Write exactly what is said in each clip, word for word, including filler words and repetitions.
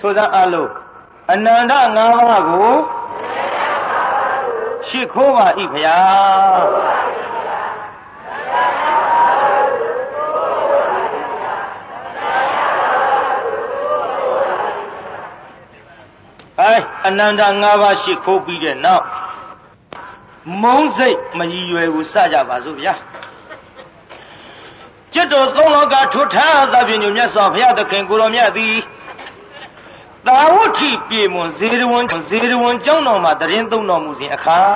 ဆိုသအလုံးအနန္တငါးပါးကိုရှိခိုးပါ၏ဖျားအဲအနန္တငါးပါးရှိခိုးပြီးတဲ့နောက်မုန်းစိတ်မရည်ရွယ်ကိုစကြပါစို့ဗျာจิตတော်သုံးလောကထွတ်ထားသဖြင့်ညမြတ်စွာဘုရားသခင်ကိုရောမြတ်သည်သာဝတိပြေမွန်ဇေရဝံဇေရဝံကျောင်းတော်မှာတရင်သုံးတော်မူစဉ်အခါ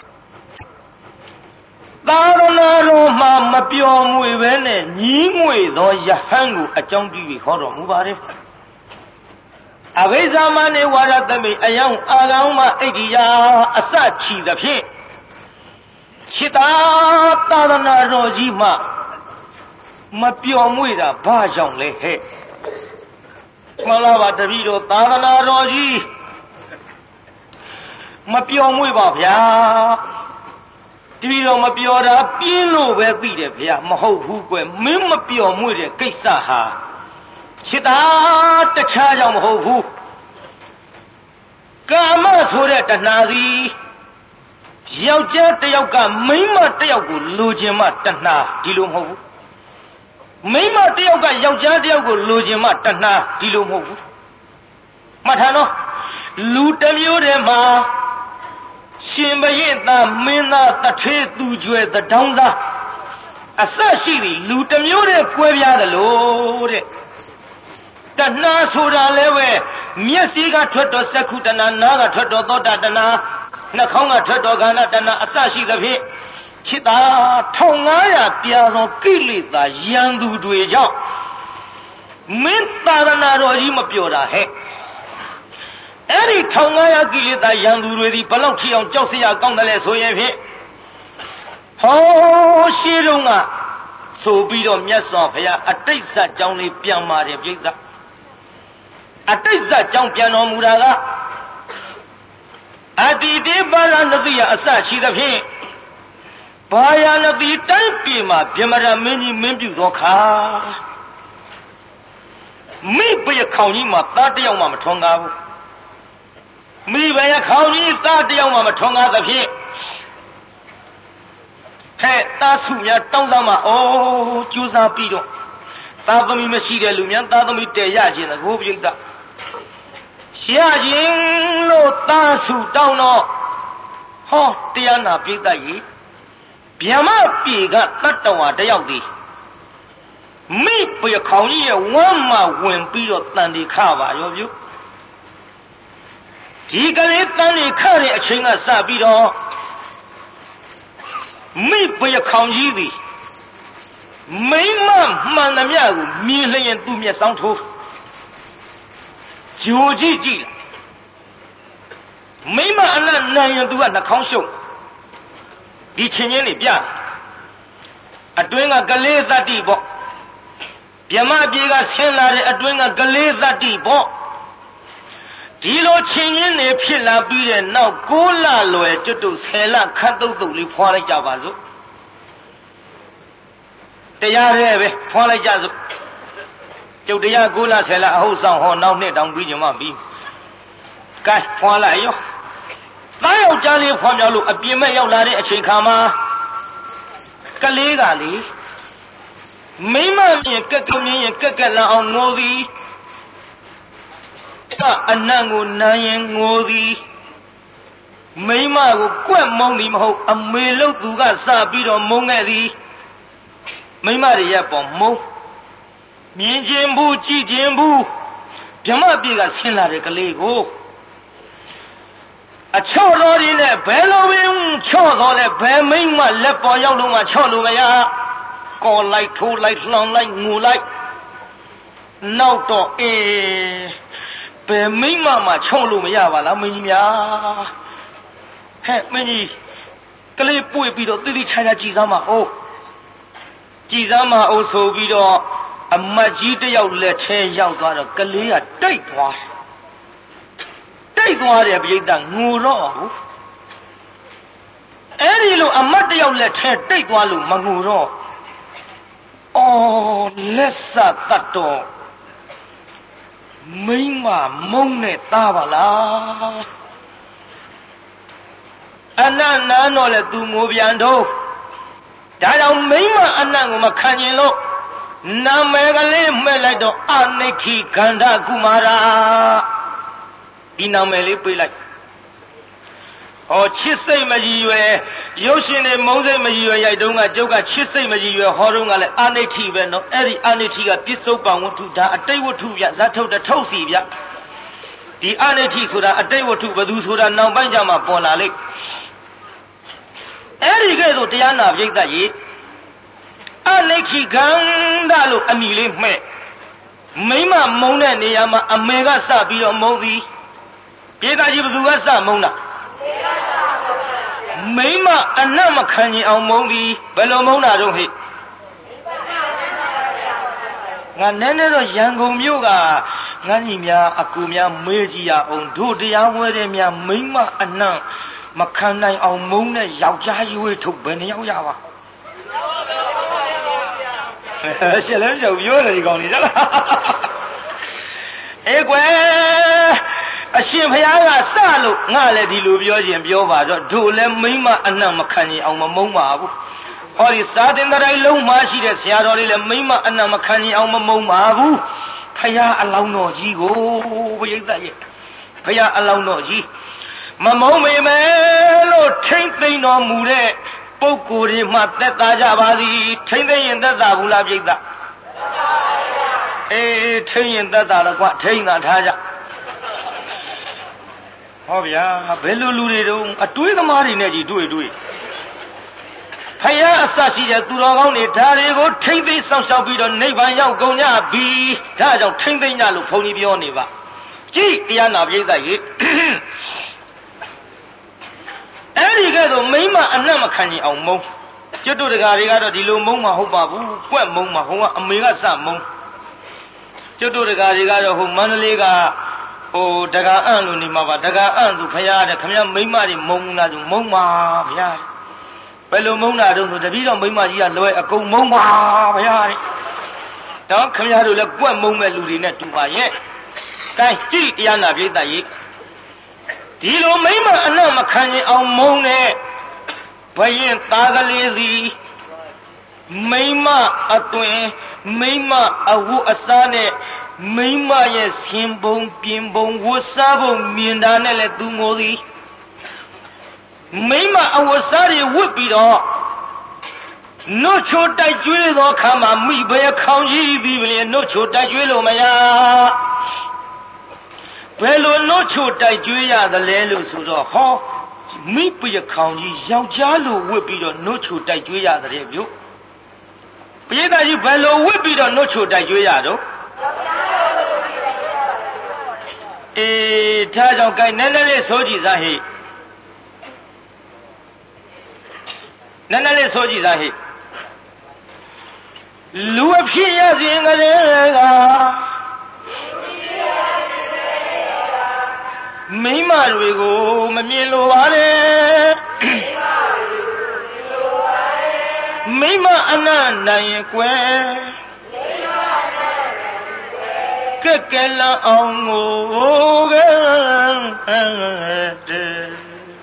သာရဏတော်မှာမပျော်မွေပဲနဲ့ညီးငွေသောယဟန်ကိုအကြောင်းပြုပြီးဟောတော်မူပါတယ်အဘိဇာမနေဝါရသမိအယောင်အာကောင်းမှဣတိယအစချီသဖြင့်ခြေသာသာရဏတော်ကြီးမှမပျော်မွေတာဘာကြောင့်လဲဟဲ့မှန်လားပါတပည့်တော်သာသနာတော်ကြီးမပျော်မွေပါဗျာတပည့်တော်မပျော်တာပြင်းလို့ပဲသိတယ်ဗျာမဟုတ်ဘူးကွယ်မင်းမပျော်မွေတဲ့ကိစ္စဟာခြေသာတခြားကြောင့်မဟုတ်ဘူးကာမဆိုတဲ့တဏှာသည်ယောက်ျားတစ်ယောက်ကမိန်းမတစ်ယောက်ကိုလိုချင်မှတဏှာဒီလိုမဟုတ်ဘူးမိန်းမတစ်ယောက်ကယောက်ျားတစ်ယောက်ကိုလိုချင်မှတဏှာဒီလိုမဟုတ်ဘူးမှတ်ထားနော်လူတစ်မျိုးတည်းမှာရှင်ဘရင်သားမင်းသားတထေးသူကျွဲသတောင်းသားအစရှိသည်လူတစ်မျိုးတည်းကွဲပြားတယ်လို့တဲ့တဏှာဆိုတာလည်းပဲမျက်စိကထွက်တော်စက္ခုတဏှာနားကထွက်တော်သောတာတဏှာနှာခေါင်းကထွက်တော်ခန္ဓာတဏှာအစရှိသဖြင့်ခြေသာထောင်ငါးရာပြာသောကိလေသာရန်သူတွေကြောင့်မင်းသာရဏတော်ကြီးမပြောတာဟဲ့အဲ့ဒီထောင်ငါးရာကိလေသာရန်သူတွေဒီဘလောက်ထီအောင်ကြောက်စရာကောင်းတယ်လဲဆိုရင်ဖြင့်ဟောရှိတုန်းကဆိုပြီးတော့မြတ်စွာဘုရားအတိတ်ဇတ်ကြောင်းလေးပြန်ပါတယ်ပြိဿအတိတ်ဇတ်ကြောင်းပြန်တော်မူတာကအတ္တိတေပါရဏတိယအစရှိသဖြင့်ဘာယာနတိတိုင်းပြည်မှာဗြဟ္မရမင်းကြီးမင်းပြုသောခါမိဘရခေါင်ကြီးမှာသားတယောက်မှမထွန်းကားဘူးမိဘရခေါင်ကြီးသားတယောက်မှမထွန်းကားသဖြင့်ဟဲ့သားစုများတောင်းစားမှအိုးကြိုးစားပြီးတော့သားသမီးမရှိတဲ့လူများသားသမီးတည်ရခြင်းသကိုပြိတ္တရခြင်းလို့သားစုတောင်းတော့ဟောတရားနာပြိတ္တကြီးဗျမပြေကတတ္တဝါတယောက်သည်မိပရခေါင်ကြီးရဲ့ဝမ်းမှာဝင်ပြီးတော့တန်ဒီခပါရောပြုဒီကလေးတန်ဒီခတဲ့အချိန်ကစပြီးတော့မိပရခေါင်ကြီးသည်မိမမှန်သမျှကိုမြင်လျင်သူ့မျက်စောင်းထိုးဂျိုကြည့်ကြည့်မိမအနတ်နိုင်ရင်သူကနှာခေါင်းရှုပ်ဒီချင်းချင်းနေပြအတွင်းကကလေးသတ္တိပေါ့ဗြဟ္မပြေကဆင်းလာတဲ့အတွင်းကကလေးသတ္တိပေါ့ဒီလိုချင်းချင်းနေဖြစ်လာပြီးတဲ့နောက်ကိုးလလွယ်ကျွတ်တုဆယ်လခတ်တုတ်တုတ်လေးဖွာလိုက်ကြပါစို့တရားရဲပဲဖွာလိုက်ကြစို့ကျုပ်တရားကိုးလဆယ်လအဟုတ်ဆောင်ဟောနောက်နှစ်တောင်ပြီးကြမှာပြီးကဲဖွာလိုက်ရောသားယောက်ျားလေးဖွာမြောက်လို့အပြင်မဲ့ရောက်လာတဲ့အချိန်ခါမှာကလေးကလေမိမမြင်ကက်ကမြင်ရင်ကက်ကက်လာအောင်ငိုသည်အနံ့ကိုနမ်းရင်ငိုသည်မိမကိုကွက်မုံသည်မဟုတ်အမေလို့သူကစပြီးတော့မုံခဲ့သည်မိမတွေရဲ့ပေါ်မုံမြင်ခြင်းဘူးကြည့်ခြင်းဘူးဗြဟ္မပြေကဆင်းလာတဲ့ကလေးကိုအချော့တော်ဒီနဲ့ဘယ်လိုပင်ချော့တော်လဲဘယ်မိမလက်ပေါ်ရောက်လို့မှချော့လို့မရကော်လိုက်ထိုးလိုက်လှောင်လိုက်ငူလိုက်နောက်တော့အေးဘယ်မိမမှချော့လို့မရပါလားမင်းကြီးများဟဲ့မင်းကြီးကလေးပွေပြီးတော့တိတိချာချာကြည်စမ်းပါအိုးကြည်စမ်းပါအိုးဆိုပြီးတော့အမတ်ကြီးတယောက်လက်ထဲရောက်သွားတော့ကလေးကတိတ်သွားတိတ်သွားတယ်ပြိတ္တငူတော့ဘူးအဲ့ဒီလိုအမတ်တယောက်လက်ထဲတိတ်သွားလို့မငူတော့အော်လက်စတတ်တော့မိမမုန်းနဲ့သားပါလားအနတ်နန်းတော့လေသူငိုပြန်တော့ဒါကြောင့်မိမအနတ်ကိုမခံကျင်လို့နာမည်ကလေးမှဲ့လိုက်တော့အနိခိခန္ဓာကုမာရဒီနာမည်လေးပေးလိုက်ဟောချစ်စိတ်မကြည်ရွယ်ရုပ်ရှင်တွေမုန်းစိတ်မကြည်ရွယ်ရိုက်တုံးကကျုပ်ကချစ်စိတ်မကြည်ရွယ်ဟောတုံးကလည်းအနိဋ္ဌိပဲနော်အဲ့ဒီအနိဋ္ဌိကပစ္စုပန်ဝတ္ထုဒါအတိတ်ဝတ္ထုပြဇတ်ထုတ်တထုတ်စီပြဒီအနိဋ္ဌိဆိုတာအတိတ်ဝတ္ထုဘယ်သူဆိုတာနောက်ပိုင်းကျမှပေါ်လာလိမ့်အဲ့ဒီကဲ့သို့တရားနာပိဋကရေအနိဋ္ဌိခန္ဓာလို့အမည်လေးမှဲ့မိမမုန်းတဲ့နေရာမှာအမေကစပြီးတော့မုန်းသည်ပိဋကကြီးဘယ်သူကစမုန်းတာမိမအနတ်မခံရင်အောင်မုန်းသည်ဘယ်လိုမုန်းတာတော့ဟဲ့ငါနည်းနည်းတော့ရန်ကုန်မြို့ကငန်းကြီးများအကူများမေးကြည့်ရအောင်တို့တရားဝဲတဲ့များမိမအနတ်မခံနိုင်အောင်မုန်းတဲ့ယောက်ျားရွေးထုတ်ဘယ်နှယောက်ရပါရှင်းလဲရှောက်ပြောတယ်ဒီကောင်ကြီးလားအေးကွယ်အရှင်ဘုရားကစလို့ငါလည်းဒီလိုပြောခြင်းပြောပါတော့တို့လည်းမိမအနတ်မခံရင်အောင်မမုန်းပါဘူးဟောဒီစာသင်္တိုင်းလုံးမှာရှိတဲ့ဆရာတော်လေးလည်းမိမအနတ်မခံရင်အောင်မမုန်းပါဘူးဘုရားအလောင်းတော်ကြီးကိုဘုရားသက်ရဲ့ဘုရားအလောင်းတော်ကြီးမမုန်းမိမယ်လို့ထိမ့်သိမ့်တော်မူတဲ့ပုဂ္ဂိုလ်တွေမှသက်သာကြပါသည်ထိမ့်သိမ့်ရင်သက်သာဘူးလားပြိဿအေးထိမ့်ရင်သက်သာတော့ကွာထိမ့်သာထားကြဟောဗျာဘယ်လိုလူတွေတုံးအတွေးသမားတွေနဲ့ကြီးတွေ့တွေ့ဖယားအစရှိတဲ့သူတော်ကောင်းတွေဓာတွေကိုထိမ့်သိမ့်ဆောင်ရှောက်ပြီးတော့နိဗ္ဗာန်ရောက်ကုန်ကြပြီဒါကြောင့်ထိမ့်သိမ့်ကြလို့ဘုန်းကြီးပြောနေပါကြည့်တရားနာပြိဿရေအဲ့ဒီကဲဆိုမိမအနတ်မခံရင်အောင်မုန်းကျွတ်တို့တကာတွေကတော့ဒီလိုမုန်းမှာဟုတ်ပါဘူးကွက်မုန်းမှာဟိုကအမေကစမုန်းကျွတ်တို့တကာတွေကတော့ဟိုမန္တလေးကဟိုတကာအံ့လို့နေမှာပါတကာအံ့ဆိုဖရာတဲ့ခမရမိမတွေမုန်းလားဆိုမုန်းပါဖရာဘယ်လိုမုန်းတာတုံးဆိုတပည့်တော်မိမကြီးကလွယ်အကုန်မုန်းပါဖရာတဲ့တော့ခမရတို့လည်းကွက်မုန်းမဲ့လူတွေနဲ့တူပါရဲ့ကိုင်းကြည့်တရားနာပြိဿရေဒီလိုမိမအနတ်မခံရင်အောင်မုန်းတဲ့ဘယင်သားကလေးစီမိမအတွင်မိမအဝတ်အစားနဲ့မိမရဲ့ဆင်ပုံပြင်ပုံဝတ်စားပုံမြင်တာနဲ့လည်းသူငိုသည်မိမအဝတ်စားတွေဝတ်ပြီးတော့နှုတ်ချိုတိုက်ကျွေးသောခါမှာမိဘရဲ့ခေါင်းကြီးပြီးပြီနှုတ်ချိုတိုက်ကျွေးလို့မရဘယ်လိုနှုတ်ချိုတိုက်ကျွေးရသလဲလို့ဆိုတော့ဟောမိပရခေါင်ကြီးယောက်ျားလိုဝတ်ပြီးတော့နှုတ်ချိုတိုက်ကျွေးရတဲ့မြို့ပရိသတ်ကြီးဘယ်လိုဝတ်ပြီးတော့နှုတ်ချိုတိုက်ကျွေးရတော့အေးထားကြောင့်ကိုင်နည်းနည်းလေးဆိုကြည့်စားဟိနည်းနည်းလေးဆိုကြည့်စားဟိလူအဖြစ်ရစဉ်ကလေးကမိမတွေကိုမမြင်လိုပါနဲ့မိမအနတ်နိုင်ရင်ကွယ်ကဲကဲလာအောင်ကိုကဲတဲ့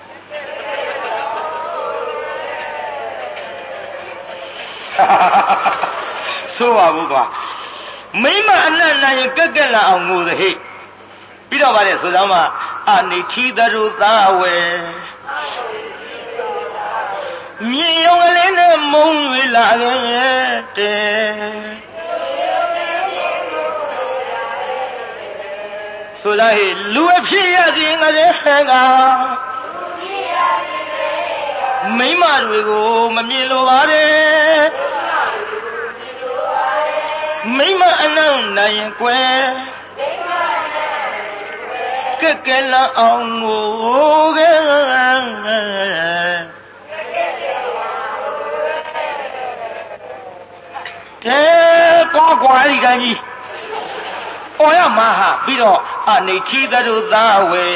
ဆိုပါဘူးကွာမိမအနတ်နိုင်ရင်ကဲကဲလာအောင်ကိုသဟိပြီးတော့ဗါတဲ့ဆိုသားမှာအနိဋ္ဌိတရုသာဝေမြင်ရုံကလေးနဲ့မုန်း၍လာခဲ့တဲ့ဆိုသားဟိလူအဖြစ်ရစဉ်ကလေးကမိမတွေကိုမမြင်လိုပါနဲ့မိမအနတ်နိုင်ရင်ကွယ်ကဲကဲလာအောင်ကိုကဲတဲ့ကွာကွာဒီကကြီးဩရမဟာပြီးတော့အနိဋ္ဌိတရုသာဝေ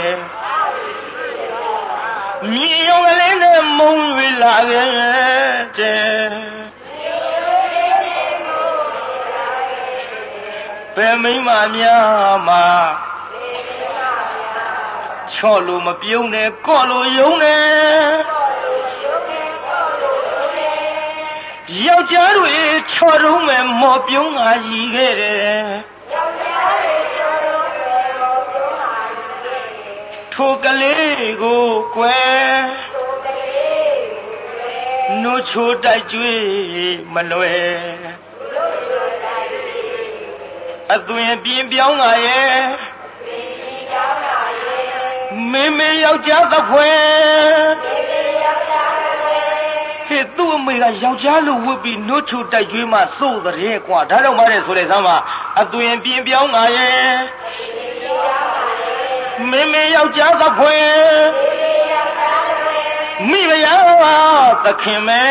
မြင်ရုံကလေးနဲ့မုန်းဝေလာခဲ့တဲ့ဘယ်မိမများမှာချော့လို့မပြုံးနဲ့ကော့လို့ယုံနဲ့ယောက်ျားတွေချော်တုံးမဲ့မော်ပြုံးငါရည်ခဲ့တယ်ထိုကလေးကိုကွယ်နိုးချိုတိုက်ကျွေးမလွယ်အသွင်ပြင်းပြောင်းငါရဲ့မေမေယောက်ျားသဖွယ်ဟဲ့သူ့အမေကယောက်ျားလိုဝတ်ပြီးနိုးချိုတိုက်ကျွေးမှစိုးတဲ့ကွာဒါတော့မတဲ့ဆိုလေစမ်းပါအသွင်ပြင်းပြောင်းငါရဲ့မေမေယောက်ျားသဖွယ်မိမယာသခင်မဲ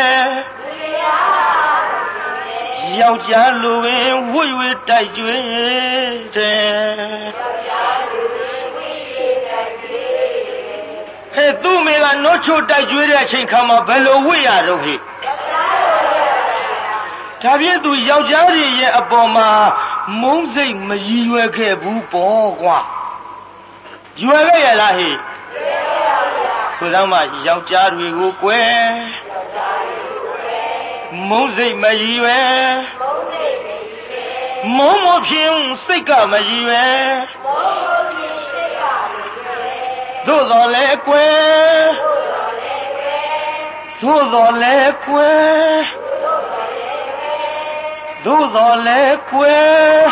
ယောက်ျားလိုပင်ဝွေဝွေတိုက်ကျွေးတယ်ဟဲ့သူ့မိကနိုးချိုတိုက်ကျွေးတဲ့အချိန်ခါမှာဘယ်လိုဝွေရတော့ဟဲ့ဒါဖြင့်သူယောက်ျားတွေရဲ့အပေါ်မှာမုန်းစိတ်မရည်ရွယ်ခဲ့ဘူးပေါ့ကွာရွယ်ခဲ့ရလားဟဲ့ဆိုတော့မှယောက်ျားတွေကိုကွယ်မုန်းစိတ်မရည်ရွယ်မုန်းမဖြင့်စိတ်ကမရည်ရွယ်သို့တော်လဲကွယ်သို့တော်လဲကွယ်သို့တော်လဲကွယ်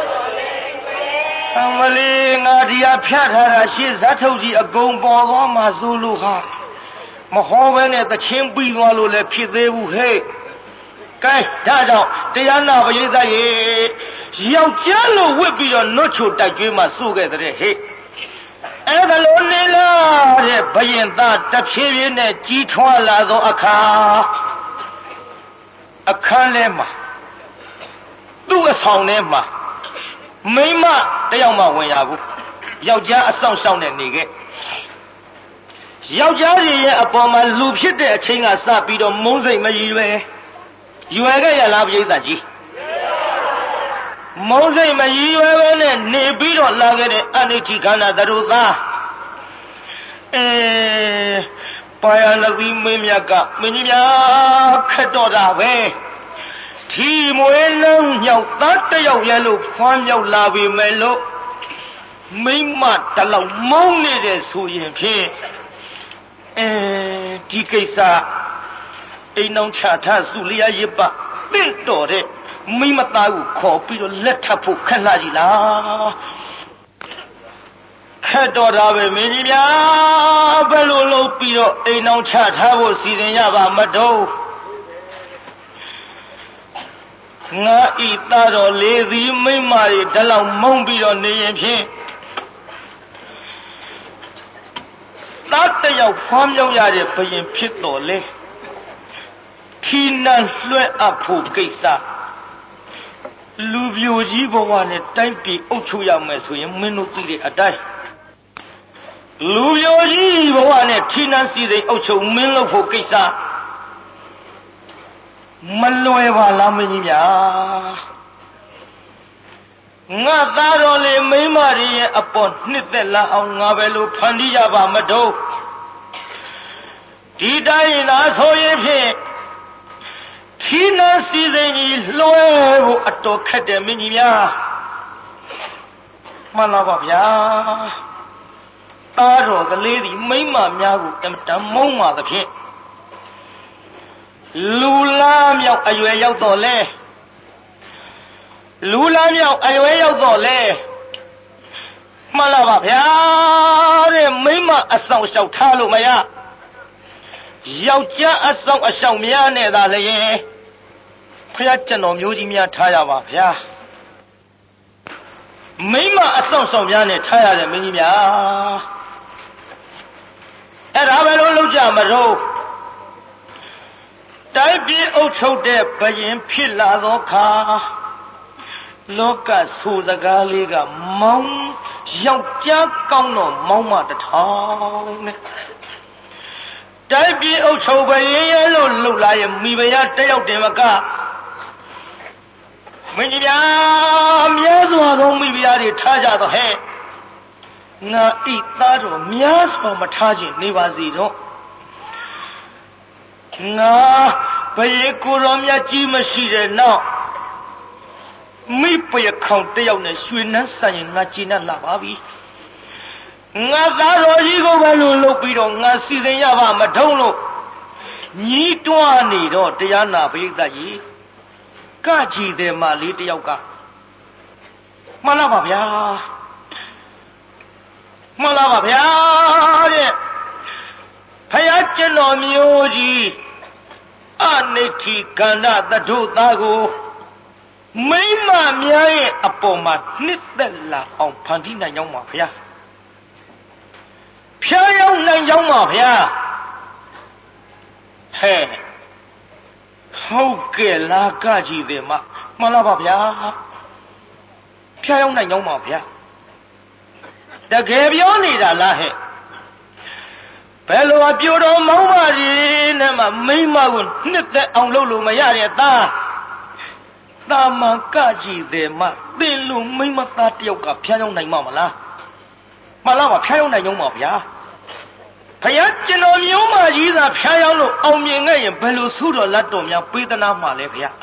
အမလေးငါဒီဟာဖြတ်ထားတာရှေ့ဇတ်ထုတ်ကြီးအကုန်ပေါ်သွားမှဆိုလို့ဟာမဟောဘဲနဲ့တချင်းပြီးသွားလို့လည်းဖြစ်သေးဘူးဟဲ့ကဲဒါကြောင့်တရားနာပရိသတ်ရေယောက်ျားလို့ဝစ်ပြီးတော့နှုတ်ချိုတိုက်ကျွေးမှစိုးခဲ့တဲ့ဟဲ့အဲ့ဒါလိုနေလားတဲ့ဘယင်သားတဖြည်းဖြည်းနဲ့ကြီးထွားလာသောအခါအခန်းထဲမှာသူ့အဆောင်ထဲမှာမိန်းမတယောက်မှဝင်ရဘူးယောက်ျားအဆောင်ရှောက်နဲ့နေခဲ့ယောက်ျားကြီးရဲ့အပေါ်မှာလူဖြစ်တဲ့အချိန်ကစပြီးတော့မုန်းစိတ်မရည်ရွယ်ရွယ်ခဲ့ရလားပြိဿကြီးမုန်းစိတ်မရည်ရွယ်ပဲနဲ့နေပြီးတော့လာခဲ့တဲ့အနိဋ္ဌိခန္ဓာတို့သားအဲပါရဏသီမင်းမြတ်ကမင်းကြီးများခက်တော့တာပဲထီမွေးလုံးမြောက်သားတယောက်ရဲ့လို့ခွမ်းမြောက်လာပြီမယ်လို့မိမတလောက်မုန်းနေတဲ့ဆိုရင်ဖြင့်အဲဒီကိစ္စအိမ်အောင်ချထစုလျာရစ်ပတင့်တော်တဲ့မိမသားကိုခေါ်ပြီးတော့လက်ထပ်ဖို့ခက်လာကြည်လားခက်တော်တာပဲမင်းကြီးများဘယ်လိုလုပ်ပြီးတော့အိမ်အောင်ချထားဖို့စီစဉ်ရပါမတော့ငါဤသားတော်လေးသည်မိမတွေတလောက်မုန်းပြီးတော့နေရင်ဖြင့်သားတယောက်ဖွားမြောက်ရတဲ့ဘယင်ဖြစ်တော်လေထီနန်းလွှဲအပ်ဖို့ကိစ္စလူပြိုကြီးဘဝနဲ့တိုင်းပြည်အုပ်ချုပ်ရမယ်ဆိုရင်မင်းတို့သိတဲ့အတိုင်းလူပြိုကြီးဘဝနဲ့ထီနန်းစီစိန်အုပ်ချုပ်မင်းလုပ်ဖို့ကိစ္စမလွယ်ပါလားမင်းကြီးများငါသားတော်လေးမိန်းမတွေရဲ့အပေါ်နှစ်သက်လာအောင်ငါပဲလို့ဖန်တီးရပါမတော့ဒီတိုင်းသာဆိုရင်ဖြင့်ထီးနှံစီစိန်ကြီးလွှဲဖို့အတော်ခက်တယ်မင်းကြီးများမှန်လားပါဗျာသားတော်ကလေးဒီမိန်းမများကိုအမတန်မုန်းပါသဖြင့်လူလားမြောက်အရွယ်ရောက်တော့လဲလူလားမြောက်အရွယ်ရောက်တော့လဲမှန်လားပါဗျာတဲ့မိန်းမအဆောင်လျှောက်ထားလို့မရယောက်ျားအဆောင်အရှောက်များနဲ့သာလျင်ဖျားကျွန်တော်မျိုးကြီးများထားရပါဗျာမိန်းမအဆောင်ဆောင်များနဲ့ထားရတယ်မင်းကြီးများအဲ့ဒါပဲလို့လောက်ကြမတော့တိုင်းပြည်အုပ်ချုပ်တဲ့ဘယင်ဖြစ်လာသောအခါလောကဆိုစကားလေးကမောင်းယောက်ျားကောင်းတော့မောင်းမတထောင်နဲ့တိုင်းပြည်အုပ်ချုပ်ဘယင်ရဲ့လို့လှုပ်လာရဲ့မိဖုရားတယောက်တင်မကဟမင်းကြီးများမြဲစွာသောမိဖုရားတွေထားကြတော့ဟဲ့ငါဣသားတော်များစွာမထားခြင်းနေပါစေတော့ငါဘယေကိုရောမြတ်ကြီးမရှိတဲ့နောက်မိပယခေါင်တယောက်နဲ့ရွှေနှန်းဆိုင်ရင်ငါကြည်နပ်လာပါပြီငါသားတော်ကြီးကိုပဲလို့လုပ်ပြီးတော့ငါစီစဉ်ရပါမထုံးလို့ညီးတွားနေတော့တရားနာပရိသတ်ကြီးကကြည်တယ်မလေးတယောက်ကမှန်လားပါဗျာမှန်လားပါဗျာတဲ့ဖယားကျွန်တော်မျိုးကြီးအနိဋ္ဌိကန္ဓတထုသားကိုမိမများရဲ့အပေါ်မှာနှစ်သက်လာအောင်ဖန်တီးနိုင်ကြောင်းပါဗျာဖျားရောက်နိုင်ကြောင်းပါဗျာဟဲ့ဟုတ်ကဲ့လားကကြည့်တယ်မမှန်လားပါဗျာဖျားရောက်နိုင်ကြောင်းပါဗျာတကယ်ပြောနေတာလားဟဲ့ဘယ်လိုအပြိုတော်မောင်းပါကြီးနဲ့မှမိမကိုနှစ်သက်အောင်လုပ်လို့မရတဲ့သားတာမန်ကကြည့်တယ်မသင်လို့မိမသားတယောက်ကဖျားရောက်နိုင်မှာမလားမှန်လားပါဖျားရောက်နိုင်ကြောင်းပါဗျာဖယားကျွန်တော်မျိုးမကြီးသာဖျားရောက်လို့အောင်မြင်ခဲ့ရင်ဘယ်လိုဆုတော်လက်တော်များပေးသနာမှာလဲဗျာ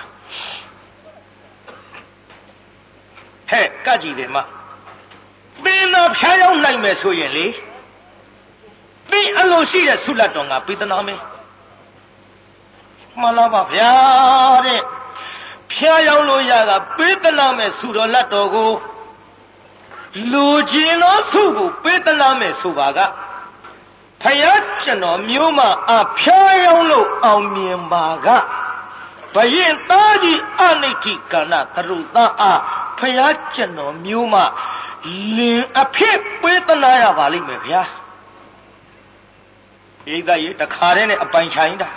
ဟဲ့ကကြည့်တယ်မသင်သာဖျားရောက်နိုင်မယ်ဆိုရင်လေသင်အလိုရှိတဲ့ဆုလက်တော်ငါပေးသနာမယ်မှန်လားပါဗျာတဲ့ဖျားရောက်လို့ရကပေးသနာမယ်ဆုတော်လက်တော်ကိုလူချင်းသောဆုကိုပေးသနာမယ်ဆိုပါကဖယားကျွန်တော်မျိုးမအဖျားရောက်လို့အောင်မြင်ပါကဘယင်သားကြီးအနိဋ္ဌိကန္နသရုသားအားဖယားကျွန်တော်မျိုးမလင်အဖြစ်ပေးသနာရပါလိမ့်မယ်ဗျာဣဒရေတခါတည်းနဲ့အပိုင်ချိုင်းတာ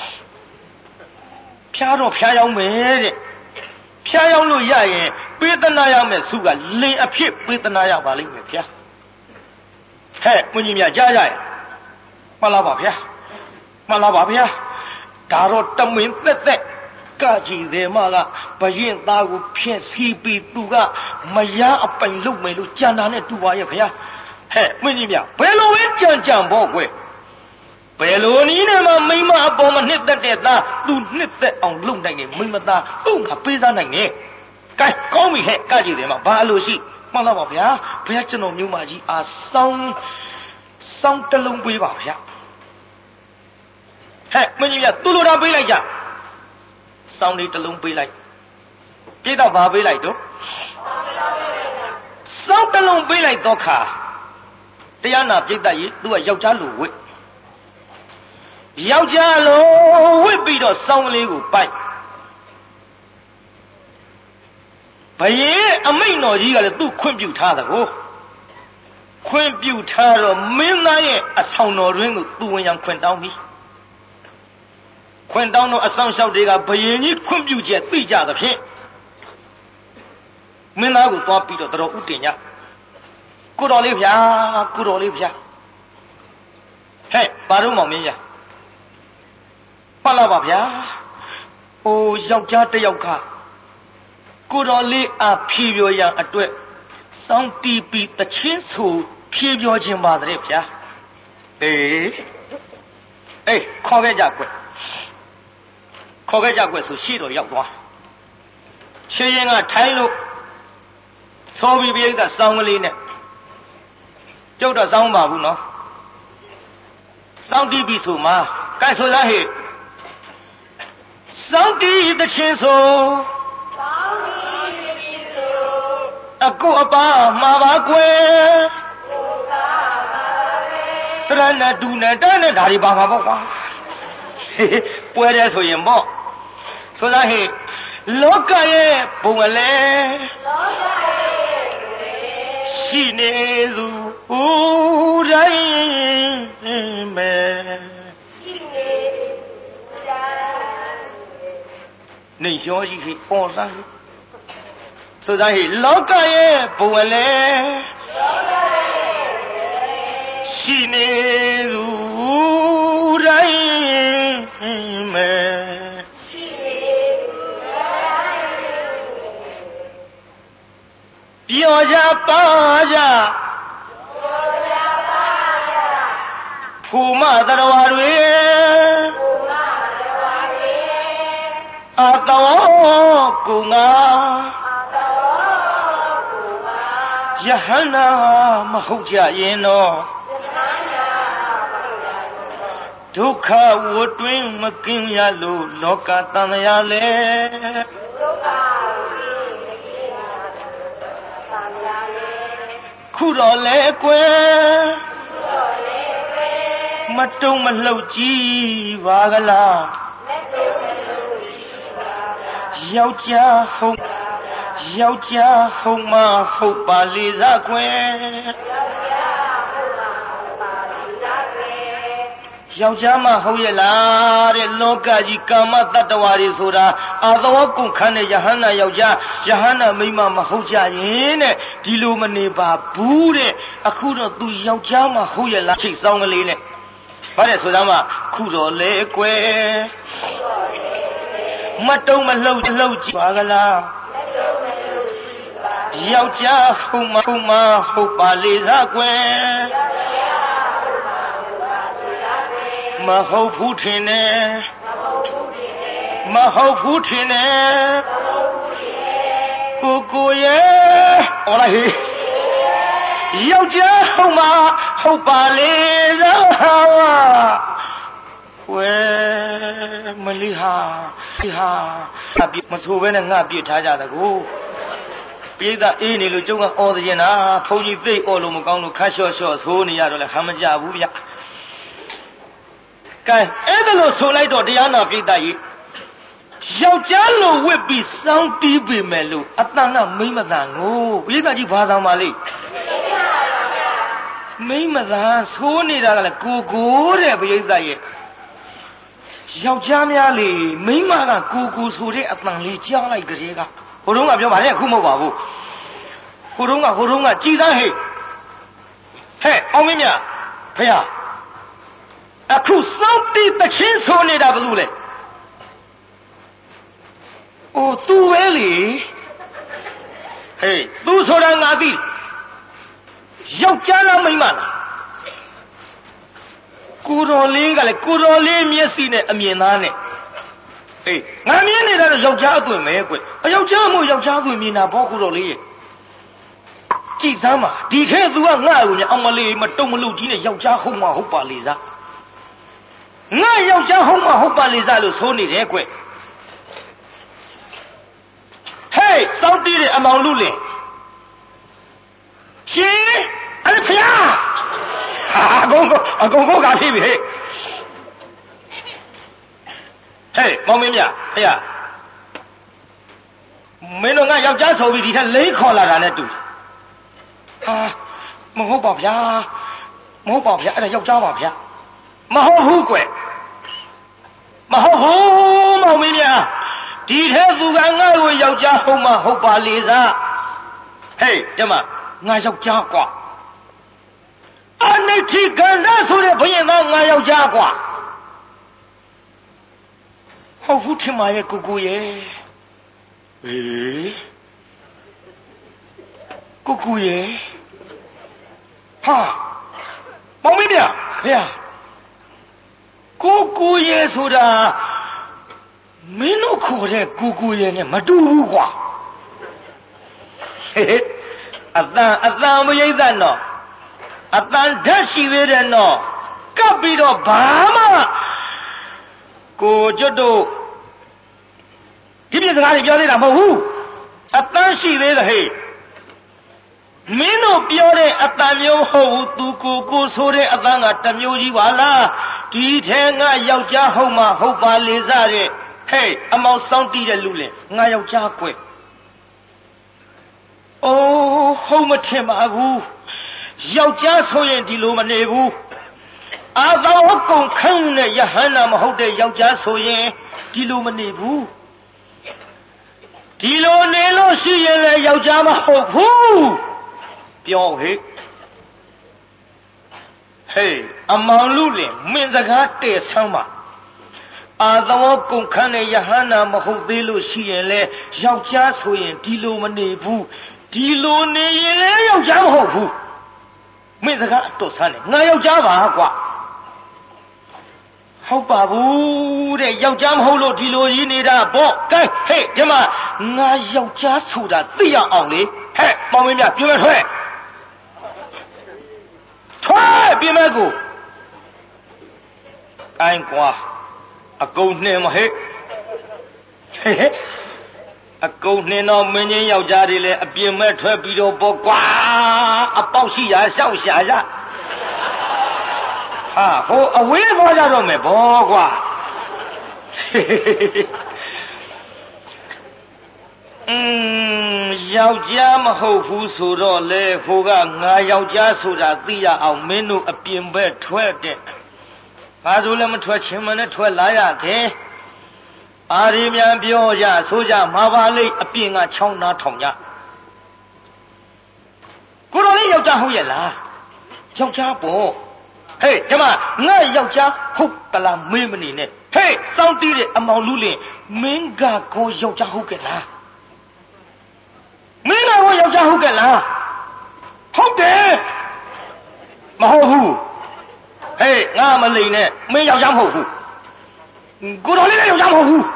ဖျားတော့ဖျားရောက်မယ်တဲ့ဖျားရောက်လို့ရရင်ပေးသနာရမယ်စုကလင်အဖြစ်ပေးသနာရပါလိမ့်မယ်ဗျာဟဲ့ဘုန်းကြီးများကြားကြရဲ့မှန်လားပါဗျာမှန်လားပါဗျာဒါတော့တမင်သက်သက်ကကြည်တယ်မကဘရင်သားကိုဖျက်ဆီးပြီးသူကမရအပိုင်လုပ်မယ်လို့ကြံတာနဲ့တူပါရဲ့ဗျာဟဲ့မင်းကြီးများဘယ်လိုပဲကြံကြံဖို့ကွယ်ဘယ်လိုနည်းနဲ့မှမိမအပေါ်မှာနှစ်သက်တဲ့သားသူနှစ်သက်အောင်လုပ်နိုင်ရင်မိမသားသူ့ကပေးစားနိုင်တယ်ကဲကောင်းပြီဟဲ့ကကြည်တယ်မဘာလို့ရှိမှန်လားပါဗျာဘယ်ကျွန်တော်မျိုးမကြီးအားစောင်းစောင်းတလုံးပေးပါဗျာဟဲ့မင်းကြီးကသူ့လိုတာပေးလိုက်ကြစောင်းလေးတလုံးပေးလိုက်ပြည့်တော့ဘာပေးလိုက်တော့စောင်းတလုံးပေးလိုက်တော့ခါတရားနာပြည့်တတ်ရေးသူကယောက်ျားလိုဝစ်ယောက်ျားလိုဝစ်ပြီးတော့စောင်းလေးကိုပိုက်ဘယင်အမိန့်တော်ကြီးကလည်းသူ့ခွင့်ပြုထားတယ်ကိုခွင့်ပြုထားတော့မင်းသားရဲ့အဆောင်တော်တွင်ကိုသူဝင်ရန်ခွင့်တောင်းပြီခွင့်တောင်းတော့အဆောင်လျှောက်တွေကဘယင်ကြီးခွင့်ပြုချက်သိကြသဖြင့်မင်းသားကိုသွားပြီးတော့တော်ဥတင်ညကိုတော်လေးဗျာကိုတော်လေးဗျာဟဲ့ဘာလို့မောင်မင်းညာမှတ်လာပါဗျာအိုးယောက်ျားတစ်ယောက်ကကိုတော်လေးအဖြေပြောရန်အတွက်စောင်းတီးပြီးတချင်းဆိုဖြေပြောခြင်းပါတဲ့ဗျာအေးအေးခေါ်ခဲ့ကြကွခေါ်ခဲ့ကြကွဆိုရှေ့တော်ရောက်သွားခြေရင်ကထိုင်းလို့သောပြီးပြိဿစောင်းကလေးနဲ့ကျုပ်တော့စောင်းပါဘူးနော်စောင်းတီးပြီးဆိုမှာကဲဆိုလားဟဲ့စောင်းတီးတချင်းဆိုအကုအပါမှာပါကွယ်တရဏဒုနဲ့တနဲ့ဒါတွေပါပါပေါ့ကွာပွဲတယ်ဆိုရင်ပေါ့ဆိုလားဟဲ့လောကရဲ့ဘုံအလဲလောကရဲ့ရှိနေသူဦးတိုင်းမယ်ရှိနေနေရောကြီးဖြစ်ပေါ်စားဆိုသားဟိလောကရဲ့ဘုံအလဲရှိနေသူတိုင်းမယ်ပြောကြပါကြภูမသတ္တဝါတွေအတောကုငါယဟန္တာမဟုတ်ကြရင်တော့ဒုက္ခဝတွင်မကင်းရလို့လောကတန်ရာလဲခုတော့လဲကွယ်မတုံမလှုပ်ကြည့်ပါကလားယောက်ျားဟုတ်ယောက်ျားဟုတ်မဟုတ်ပါလေစားကွယ်ယောက်ျားမဟုတ်ရဲ့လားတဲ့လောကကြီးကာမတတ္တဝါတွေဆိုတာအာသဝကုန်ခန်းတဲ့ယဟန္တာယောက်ျားယဟန္တာမိန်းမမဟုတ်ကြရင်တဲ့ဒီလိုမနေပါဘူးတဲ့အခုတော့သူယောက်ျားမဟုတ်ရဲ့လားချိတ်ဆောင်ကလေးနဲ့ဘာတဲ့ဆိုသားမခုတော့လေကွယ်မတုံမလှုပ်လှုပ်ကြည့်ပါကလားယောက်ျားဟုတ်မဟုတ်မဟုတ်ပါလေစားကွယ်မဟုတ်ဘူးထင်တယ်မဟုတ်ဘူးထင်တယ်ကိုကိုရဲ့ဟောလိုက်ဟေးယောက်ျားဟုတ်မဟုတ်ပါလေစားဝဲမလီဟာဒီဟာမဆိုးပဲနဲ့ငါပြစ်ထားကြတကူပြေးတာအေးနေလို့ကျုံကအော်တဲ့ရင်နာဘုန်းကြီးသိအော်လို့မကောင်းလို့ခါလျှော့လျှော့ဆိုးနေရတော့လဲခါမကြဘူးဗျကဲအဲ့ဒါလို့ဆိုလိုက်တော့တရားနာပြေးတာကြီးယောက်ျားလိုဝစ်ပြီးစောင်းတီးပေမဲ့လို့အတန်ကမိမ့်မတန်ကိုပြေးတာကြီးဘာဆောင်ပါလိမ့်မိမ့်မတန်ဆိုးနေတာကလည်းကိုကိုတဲ့ပြေးတာကြီးယောက်ျားများလေမိန်းမကကိုကိုဆိုတဲ့အတန်လေးကြားလိုက်ကြတဲ့ကဟိုတုန်းကပြောပါနဲ့အခုမဟုတ်ပါဘူးဟိုတုန်းကဟိုတုန်းကကြည်သားဟဲ့ဟဲ့အောင်မင်းမြဖေဟာအခုစောင့်တိတချင်းဆိုနေတာဘယ်လိုလဲအိုသူပဲလေဟေးသူဆိုတာငါသိယောက်ျားလားမိန်းမလားကိုတော်လေးကလည်းကိုတော်လေးမျက်စိနဲ့အမြင်သားနဲ့အေးငါမြင်နေတာတော့ယောက်ျားအသွင်ပဲကွအယောက်ျားမို့ယောက်ျားအသွင်မြင်တာဘောကိုတော်လေးရဲ့ကြည်စမ်းပါဒီထဲသူကငါ့ကိုညအမလေးမတုံမလို့ကြီးနဲ့ယောက်ျားဟုတ်မှဟုတ်ပါလေစားငါယောက်ျားဟုတ်မှဟုတ်ပါလေစားလို့ဆိုနေတယ်ကွဟေးစောင့်တီးတဲ့အမောင်လူလင်ရှင်အဲ့ဖျားအကုန်အကုန်ကိုကဖြစ်ပြီဟဲ့ဟဲ့မောင်မင်းမြဟဲ့မင်းတို့ကယောက်ျားဆိုပြီးဒီထက်လိမ့်ခေါ်လာတာနဲ့တူဟာမဟုတ်ပါဗျာမဟုတ်ပါဗျာအဲ့ဒါယောက်ျားပါဗျာမဟုတ်ဘူးကွမဟုတ်ဘူးမောင်မင်းမြဒီထဲသူကငါ့ကိုယောက်ျားဟုတ်မှဟုတ်ပါလေစားဟေးတမငါယောက်ျားကွာအနိဋ္ဌိကန္ဓဆိုတဲ့ဘုရင်သားငါယောက်ျားကွာဟုတ်ဘူးထင်ပါရဲ့ကိုကိုရဲ့ဟေးကိုကိုရဲ့ဟာမောင်မင်းမြဖေဟာကိုကိုရဲ့ဆိုတာမင်းတို့ခေါ်တဲ့ကိုကိုရဲ့နဲ့မတူဘူးကွာဟေးအတန်အတန်မရိတ်သက်တော့အတန်ဓာတ်ရှိသေးတယ်နော်ကပ်ပြီးတော့ဘာမှကိုကျွတ်တို့ဒီပြစကားတွေပြောသေးတာမဟုတ်ဘူးအတန်ရှိသေးတယ်ဟေ့မင်းတို့ပြောတဲ့အတန်မျိုးမဟုတ်ဘူးသူကိုကိုဆိုတဲ့အတန်ကတစ်မျိုးကြီးပါလားဒီထဲငါယောက်ျားဟုတ်မှဟုတ်ပါလေစားတဲ့ဟေးအမောင်စောင်းတီးတဲ့လူလင်ငါယောက်ျားကွအိုးဟုတ်မထင်ပါဘူးယောက်ျားဆိုရင်ဒီလိုမနေဘူးအာသောကုံခန့်နဲ့ယဟန္တာမဟုတ်တဲ့ယောက်ျားဆိုရင်ဒီလိုမနေဘူးဒီလိုနေလို့ရှိရင်လည်းယောက်ျားမဟုတ်ဘူးပြောဟဲ့ဟေးအမောင်လူလင်မင်းစကားတဲ့ဆမ်းပါအာသောကုံခန့်နဲ့ယဟန္တာမဟုတ်သေးလို့ရှိရင်လည်းယောက်ျားဆိုရင်ဒီလိုမနေဘူးဒီလိုနေရင်လည်းယောက်ျားမဟုတ်ဘူးမင်းစကားအတော်ဆန်းတယ်ငါယောက်ျားပါကွာဟုတ်ပါဘူးတဲ့ယောက်ျားမဟုတ်လို့ဒီလိုရင်းနေတာပေါ့ကဲဟဲ့ဒီမှာငါယောက်ျားဆိုတာသိရအောင်လေဟဲ့ပေါင်းမင်းများပြမထွက်ထွက်ပြမကိုကိုင်းကွာအကုန်နှင်းမဟဲ့ဟဲ့အကုန်နှင်းတော့မင်းချင်းယောက်ျားတွေလည်းအပြင်းမဲ့ထွက်ပြီးတော့ပေါ့ကွာအပေါက်ရှိရာရှောက်ရှာရဟာဟိုအဝေးသွားကြတော့မယ်ဘောကွာอืมယောက်ျားမဟုတ်ဘူးဆိုတော့လေဟိုကငါယောက်ျားဆိုတာသိရအောင်မင်းတို့အပြင်ဘက်ထွက်တဲ့ဘာလို့လဲမထွက်ချင်းမနဲ့ထွက်လာရတယ်အာရီမြန်ပြောကြဆိုကြမှာပါလိမ့်အပြင်ကချောင်းနာထောင်ကြကိုတော်လေးယောက်ျားဟုတ်ရဲ့လားယောက်ျားပေါ့ဟေးဒီမှာငါယောက်ျားဟုတ်တလားမေးမနေနဲ့ဟေးစောင်းတီးတဲ့အမောင်လူလင်မင်းကကိုယောက်ျားဟုတ်ကဲ့လားမင်းကကိုယောက်ျားဟုတ်ကဲ့လားဟုတ်တယ်မဟုတ်ဘူးဟေးငါမလိန်နဲ့မင်းယောက်ျားမဟုတ်ဘူးကိုတော်လေးလည်းယောက်ျားမဟုတ်ဘူး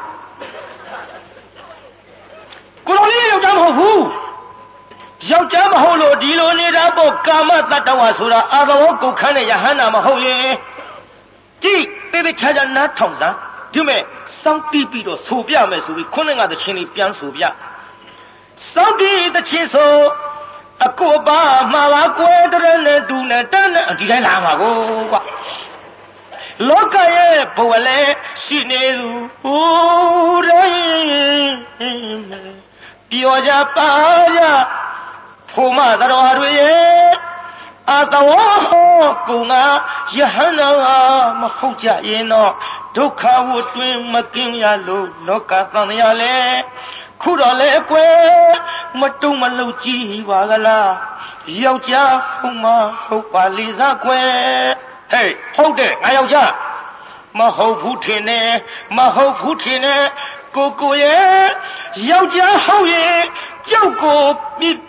ကိုတော်လေးယောက်ျားမဟုတ်ဘူးယောက်ျားမဟုတ်လို့ဒီလိုနေတာပေါ့ကာမတတ္တဝါဆိုတာအာသဝကုတ်ခန်းနဲ့ယဟန္တာမဟုတ်ရင်ကြည့်တေးသေးချာချာနားထောင်စမ်းဒီမဲ့စောင်းတီးပြီးတော့ဆိုပြမယ်ဆိုပြီးခုနကတချင်းလေးပြန်ဆိုပြစောင်းတီးတချင်းဆိုအကိုပါမှာပါကွယ်တရနဲ့တူနဲ့တန်းနဲ့ဒီတိုင်းလာမှာကိုကွာလောကရဲ့ဘဝလည်းရှိနေသူဟိုတိုင်းပြောကြပါကြဖို့မတော်တွေရဲ့အတဝဟောကုငါယဟန္တာမဟုတ်ကြရင်တော့ဒုက္ခဝတ်တွင်မကင်းရလို့လောကသံရလဲခုတော့လေကွယ်မတုံမလုံးကြည့်ပါကလားယောက်ျားဟုတ်မဟုတ်ပါလိစားကွယ်ဟေးဟုတ်တယ်ငါယောက်ျားမဟုတ်ဘူးထင်နဲ့မဟုတ်ဘူးထင်နဲ့ကိုကိုရဲ့ယောက်ျားဟုတ်ရဲ့ကြောက်ကိုပြစ်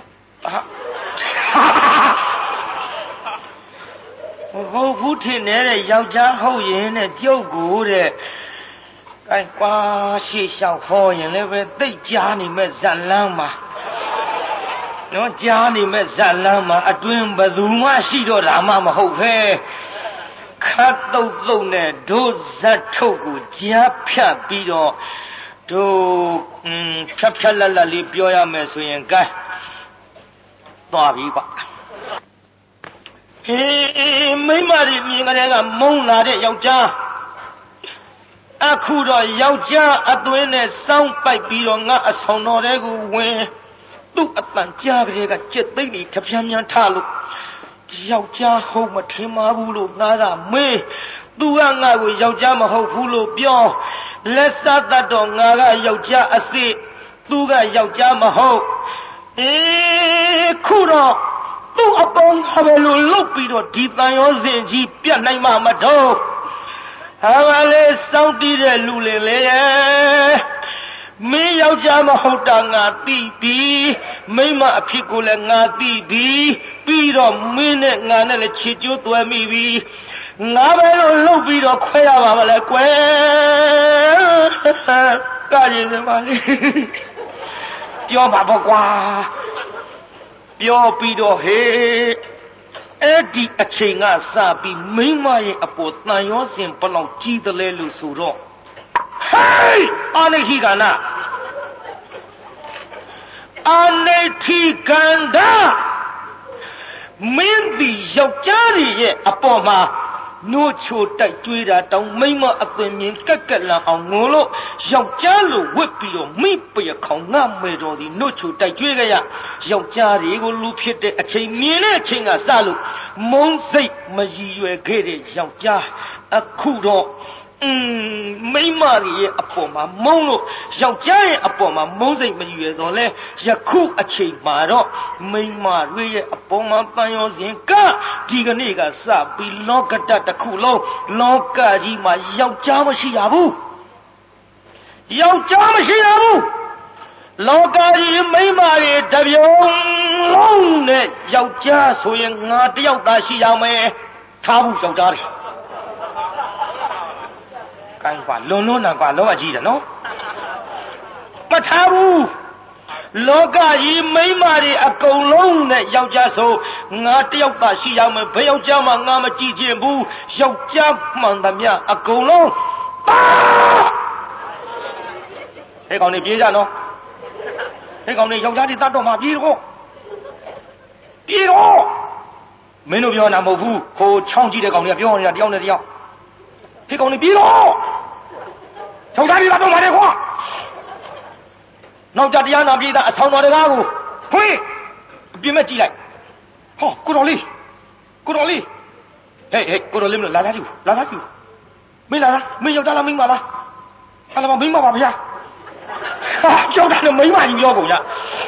ဟုတ်ဘူးထင်နေတဲ့ယောက်ျားဟုတ်ရင်တဲ့ကြောက်ကိုတဲ့အဲကွာရှေ့လျှောက်ဟောရင်လည်းပဲသိကြားနေမဲ့ဇက်လန်းမှာနော်ကြားနေမဲ့ဇက်လန်းမှာအတွင်ဘသူမှရှိတော့တာမှမဟုတ်ပဲခတ်တုတ်တုတ်နဲ့ဒုဇတ်ထုတ်ကိုကြားဖြတ်ပြီးတော့တို့อืมဖြတ်ဖြတ်လက်လက်လေးပြောရမယ်ဆိုရင်ကဲသွားပြီကွာဟေးမိမတွေမြင်ကြတဲ့ကမုန်းလာတဲ့ယောက်ျားအခုတော့ယောက်ျားအသွင်းနဲ့စောင်းပိုက်ပြီးတော့ငါအဆောင်တော်တဲ့ကိုဝင်သူ့အတန်ကြားကြတဲ့ကကြက်သိမ့်နေတပြန်းပြန်းထလို့ယောက်ျားဟုတ်မထင်ပါဘူးလို့ငါကမေးသူကငါ့ကိုယောက်ျားမဟုတ်ဘူးလို့ပြောလက်စားတတ်တော့ငါကယောက်ျားအစ်စ်သူကယောက်ျားမဟုတ်အေးခုတော့သူ့အပေါင်းခပဲလို့လုတ်ပြီးတော့ဒီတန်ရောစဉ်ကြီးပြတ်နိုင်မှာမတော့ဟာပါလေစောင့်တည်တဲ့လူလေလေမင်းယောက်ျားမဟုတ်တာငါသိပြီမိမအဖြစ်ကိုလည်းငါသိပြီပြီးတော့မင်းနဲ့ငါနဲ့လည်းချစ်ကြိုးသွဲမိပြီငါပဲလို့လှုပ်ပြီးတော့ခွဲရပါမလဲကွယ်ကရင်စပါလေပြောပါပေါ့ကွာပြောပြီးတော့ဟေးအဲ့ဒီအချိန်ကစပြီးမိမရဲ့အပေါ်တန်ရောစဉ်ဘလောက်ကြီးတယ်လဲလို့ဆိုတော့ဟေးအာနိဟိကနာအာနိဟိကန္ဒမင်းဒီယောက်ျားရဲ့အပေါ်မှာနိုးချိုတိုက်ကျွေးတာတောင်းမိမအသွင်မြင်ကက်ကက်လန်အောင်ငိုလို့ယောက်ျားလိုဝစ်ပြီးတော့မိပရခေါင်ငါမေတော်ဒီနိုးချိုတိုက်ကျွေးကြရယောက်ျားတွေကိုလူဖြစ်တဲ့အချိန်မြင်တဲ့အချိန်ကစလို့မုန်းစိတ်မရည်ရွယ်ခဲ့တဲ့ယောက်ျားအခုတော့อืมမိမရဲ့အပေါ်မှာမုန်းလို့ယောက်ျားရဲ့အပေါ်မှာမုန်းစိတ်မရည်ရွယ်တော့လဲယခုအချိန်မှာတော့မိမရဲ့အပေါ်မှာတန်ရောစဉ်ကဒီကနေ့ကစပြီးလောကဓာတ်တစ်ခုလုံးလောကကြီးမှာယောက်ျားမရှိရဘူးယောက်ျားမရှိရဘူးလောကကြီးမိမတွေတပြုံလုံးနဲ့ယောက်ျားဆိုရင်ငါတယောက်သာရှိရမယ်ထားဘူးယောက်ျားတွေကိုင်းကွာလွန်လွန်းတာကွာလောကကြီးတယ်နော်မထားဘူးလောကကြီးမိမတွေအကုန်လုံးနဲ့ယောက်ျားဆိုငါတယောက်သာရှိရမယ်ဘယ်ယောက်ျားမှငါမကြည့်ချင်ဘူးယောက်ျားမှန်သမျှအကုန်လုံးပါဟဲ့ကောင်နေပြေးကြနော်ဟဲ့ကောင်နေယောက်ျားတွေတတ်တော့မှပြေးတော့ပြေးတော့မင်းတို့ပြောတာမဟုတ်ဘူးဟိုချောင်းကြည့်တဲ့ကောင်တွေကပြောနေတာတယောက်နဲ့တယောက်ဟဲ့ကောင်နေပြေးတော့ယောက်ျားတွေတတ်တော့မှတယ်ကွာနောက်ကြတရားနာပြည်သားအဆောင်တော်တကားကိုဖွင့်အပြင်မဲ့ကြည့်လိုက်ဟောကိုတော်လေးကိုတော်လေးဟဲ့ဟဲ့ကိုတော်လေးမလို့လာလာကြည့်လာလာကြည့်မင်းလာလားမင်းယောက်ျားလားမင်းမလားဟာလာမမင်းမပါဗျာဟာယောက်ျားနဲ့မင်းမကြီးပြောကုန်ကြ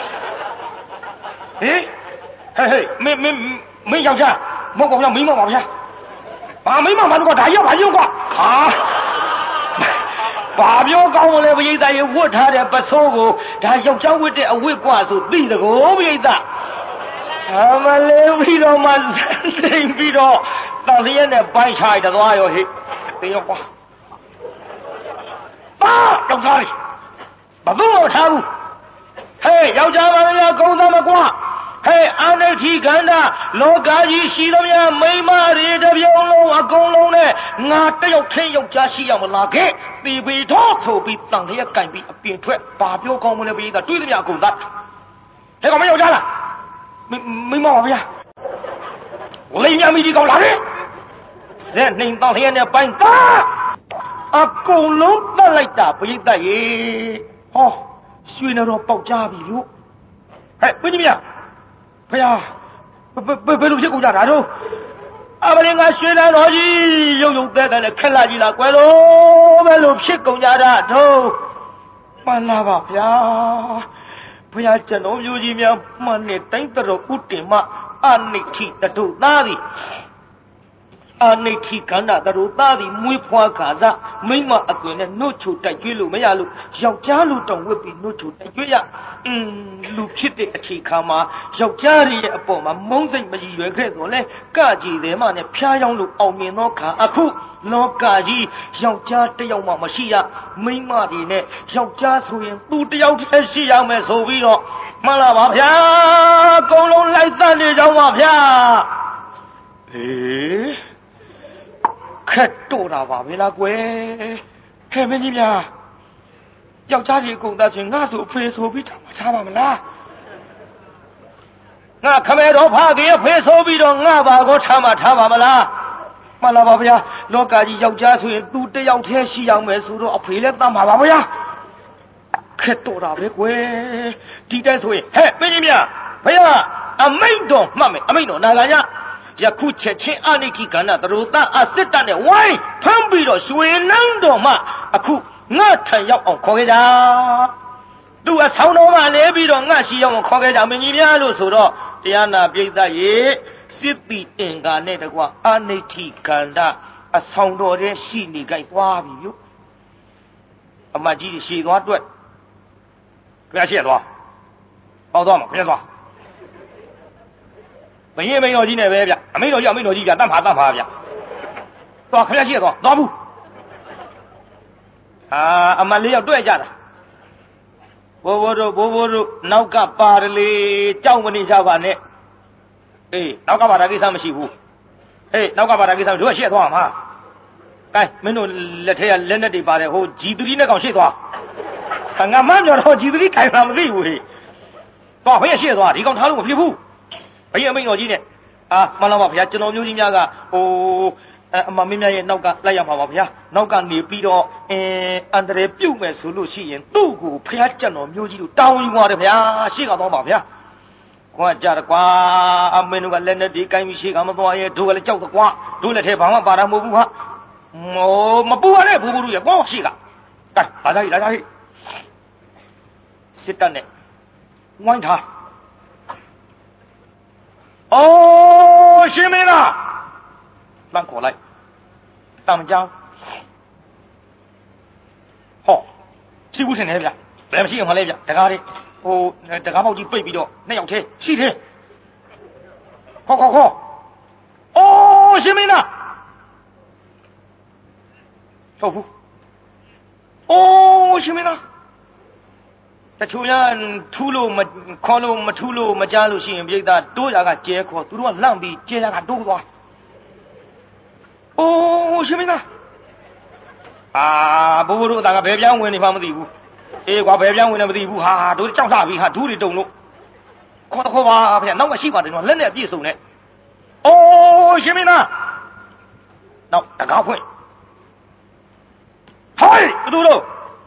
ဟေးဟဲ့ဟဲ့မင်းမင်းမင်းယောက်ျားမဟုတ်ပါဗျာမင်းမပါဗျာဘာမင်းမမလို့ကဒါရောက်ပါရုပ်ကွာဟာဘာပြောကောင်းမလဲပရိသတ်ရေဝတ်ထားတဲ့ပစိုးကိုဒါယောက်ျားဝတ်တဲ့အဝတ်กว่าဆိုသိတကောပရိသတ်အမလေးပြီးတော့မှသိမ့်ပြီးတော့တန်လျက်နဲ့ပိုင်းချလိုက်သွားရောဟိတေးရောကွာပါယောက်ျားလေးဘာလို့မထားဘူးဟဲ့ယောက်ျားပါများကုန်းသားမကွာဟဲ့အာနိဋ္ဌိခန္ဓာလောကကြီးရှိသမျှမိမတွေတပြုံလုံးအကုန်လုံးနဲ့ငါတယောက်ထင်းယောက်ျားရှိရမလားခဲ့တီပီတော့ဆိုပြီးတန်လျက်ကင်ပြီးအပြင်ထွက်ဘာပြောကောင်းမလဲပြည်သားတွေးသမျှအကုန်သားဟဲ့ကောင်မယောက်ျားလားမိမပါဗျာလိမ်ညာမိကြီးကောင်းလာတယ်ဇက်နှိမ်တန်လျက်နဲ့ပိုင်းသားအကုန်လုံးတက်လိုက်တာပြည်သားရေဟောရွှေနေတော့ပေါက်ကြပြီလို့ဟဲ့ပြင်းကြီးမြဖယားဘယ်လိုဖြစ်ကုန်ကြတာတော့အမလင်ကရွှေနေတော်ကြီးရုပ်ရုပ်သက်သက်နဲ့ခက်လာကြီးလားကွယ်လို့ဘယ်လိုဖြစ်ကုန်ကြတာတော့မှန်လားပါဗျာဖယားကျွန်တော်မျိုးကြီးများမှန်နဲ့တိုင်းတော်ဥတင်မှအနိဋ္ဌိတတုသားသည်အာနိဋ္ဌိခန္ဓာတရူသားသည်မွေးဖွားခါစားမိမအကွင်နဲ့နှုတ်ချိုတိုက်ကျွေးလို့မရလို့ယောက်ျားလူတောင်ဝစ်ပြီးနှုတ်ချိုတိုက်ကျွေးရအင်းလူဖြစ်တဲ့အခြေခါမှာယောက်ျားရဲ့အပေါ်မှာမုန်းစိတ်မကြည်ရွယ်ခဲ့တော့လဲကကြည်တယ်မှနဲ့ဖျားယောင်းလို့အောင်မြင်သောခါအခုလောကကြီးယောက်ျားတစ်ယောက်မှမရှိရမိမတွေနဲ့ယောက်ျားဆိုရင်သူတစ်ယောက်တည်းရှိရမယ်ဆိုပြီးတော့မှန်လားပါဗျာအကုန်လုံးလိုက်တတ်နေကြပါဗျာဟေးခက်တော့တာပါပဲလားကွယ်ဟဲ့မင်းကြီးများယောက်ျားကြီးအကုန်သားချင်းငါဆိုဖေးဆိုပြီးထားမှာထားပါမလားငါခမဲတော်ဖခင်ဖေးဆိုပြီးတော့ငါပါကိုထားမှာထားပါမလားမှန်လားပါဗျာလောကကြီးယောက်ျားဆိုရင်သူတယောက်တည်းရှိအောင်မယ်ဆိုတော့အဖေလည်းတတ်မှာပါဗျာခက်တော့တာပဲကွယ်ဒီတိုင်းဆိုရင်ဟဲ့မင်းကြီးများဖေးကအမိန့်တော်မှတ်မယ်အမိန့်တော်နာဂာညယခုချက်ချင်းအနိဋ္ဌိကဏ္ဍသရူတအစစ်တနဲ့ဝိုင်းဖမ်းပြီးတော့ရွှေနှန်းတော်မှအခုငါထံရောက်အောင်ခေါ်ခဲ့ကြသူအဆောင်တော်မှနေပြီးတော့ငါရှိရောက်အောင်ခေါ်ခဲ့ကြမင်းကြီးများလို့ဆိုတော့တရားနာပိဋကရေစစ်တိအင်္ဂါနဲ့တကွအနိဋ္ဌိကဏ္ဍအဆောင်တော်ထဲရှိနေကြသွားပြီလို့အမကြီးရှည်သွားတွက်ခရရှည်သွားပေါသွားမှာခရသွားဘယင်းမိန်တော်ကြီးနဲ့ပဲဗျအမိန်တော်ကြီးအမိန်တော်ကြီးဗျတတ်မှာတတ်မှာဗျသွားခရရှိတော့သွားဘူးအာအမလေးရောက်တွေ့ကြတာဘိုးဘိုးတို့ဘိုးဘိုးတို့နောက်ကပါတယ်လေကြောက်မနေကြပါနဲ့အေးနောက်ကပါတာကိစ္စမရှိဘူးအေးနောက်ကပါတာကိစ္စတို့ကရှေ့သွားမှာကဲမင်းတို့လက်ထက်ကလက်နဲ့တွေပါတယ်ဟိုဂျီသီနဲ့ကောင်ရှေ့သွားငါမှန်းကြတော့ဂျီသီခိုင်မှာမသိဘူးဟေးသွားဘယ်ရှေ့သွားဒီကောင်ထားလို့မဖြစ်ဘူးဘယင်းအမိန်တော်ကြီးနဲ့အာမှန်လားပါဗျာကျွန်တော်မျိုးကြီးများကဟိုအမမင်းများရဲ့နောက်ကလိုက်ရမှာပါဗျာနောက်ကနေပြီးတော့အင်းအန္တရာယ်ပြုတ်မယ်ဆိုလို့ရှိရင်သူ့ကိုဖျားကျွန်တော်မျိုးကြီးတို့တောင်းယူပါတယ်ဗျာရှေ့ကတော့ပါဗျာခွန်ကြတယ်ကွာအမင်းတို့ကလက်နဲ့ဒီကိုင်းပြီးရှေ့ကမသွားရဲတို့ကလည်းကြောက်တယ်ကွာတို့လက်ထဲဘာမှပါတာမဟုတ်ဘူးဟာမောမပူရနဲ့ဘူးဘူးတို့ရဲ့ပေါ့ရှေ့ကကဲလာကြလာကြဟိစစ်တပ်နဲ့ဝိုင်းထားအိုးရှင်မင်းလားလမ်းခေါ်လိုက်တမ်းကြောင်းဟောရှိဘူးရှင်နေဗျဘယ်မရှိအောင်မလဲဗျတကားလေးဟိုတကားပေါက်ကြီးပိတ်ပြီးတော့နှစ်ယောက်သေးရှိသေးခေါ်ခေါ်ခေါ်အိုးရှင်မင်းသားဟုတ်ဘူးအိုးရှင်မင်းသားတချို့ရထူးလို့မခေါ်လို့မထူးလို့မကြားလို့ရှိရင်ပြိဿတိုးရကကျဲခေါ်သူတို့ကလှန့်ပြီးကျဲရကတိုးသွားအိုးရှင်မင်းသားအာဘိုးဘိုးတို့အသာကဘယ်ပြောင်းဝင်နေမှမသိဘူးအေးကွာဘယ်ပြောင်းဝင်နေမသိဘူးဟာတို့ကြောက်လာပြီဟာဒူးတွေတုံလို့ခေါ်တော့ခေါ်ပါဗျာနောက်ကရှိပါတယ်နော်လက်နဲ့အပြည့်စုံနဲ့အိုးရှင်မင်းသားနောက်တကားဖွင့်ဟိုင်းဘသူတို့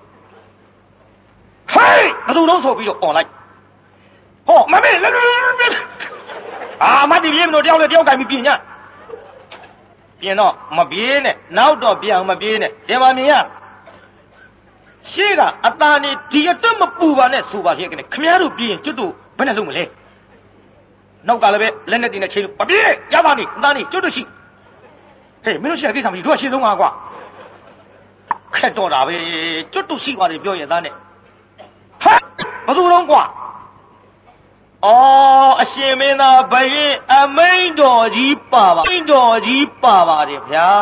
ဟိုင်းဘသူတို့ဆိုပြီးတော့អော်လိုက်ဟောမမေးအာမတိပြေးမလို့တယောက်နဲ့တယောက်ကင်ပြီးပြင်ညပြင်တော့မပြေးနဲ့နောက်တော့ပြန်မပြေးနဲ့ဒီမှာမြင်ရရှေ့ကအตาနေဒီအတွက်မပူပါနဲ့ဆိုပါဖြစ်ကနေခမည်းတော်ပြေးရင်ကျွတ်တို့ဘယ်နဲ့လုပ်မလဲနောက်ကလည်းပဲလက်နဲ့တင်နဲ့ချိန်လို့မပြေးရပါနေအตาနေကျွတ်တို့ရှိဟေးမင်းတို့ရှိတဲ့ကိစ္စမရှိတို့ကရှေ့ဆုံးပါကွာခက်တော့တာပဲကျွတ်တို့ရှိပါတယ်ပြောရင်သားနဲ့ဟဲ့ဘယ်သူလုံးကွာအော်အရှင်မင်းသားဘယင်အမိန်တော်ကြီးပါပါအမိန်တော်ကြီးပါပါတယ်ဗျာ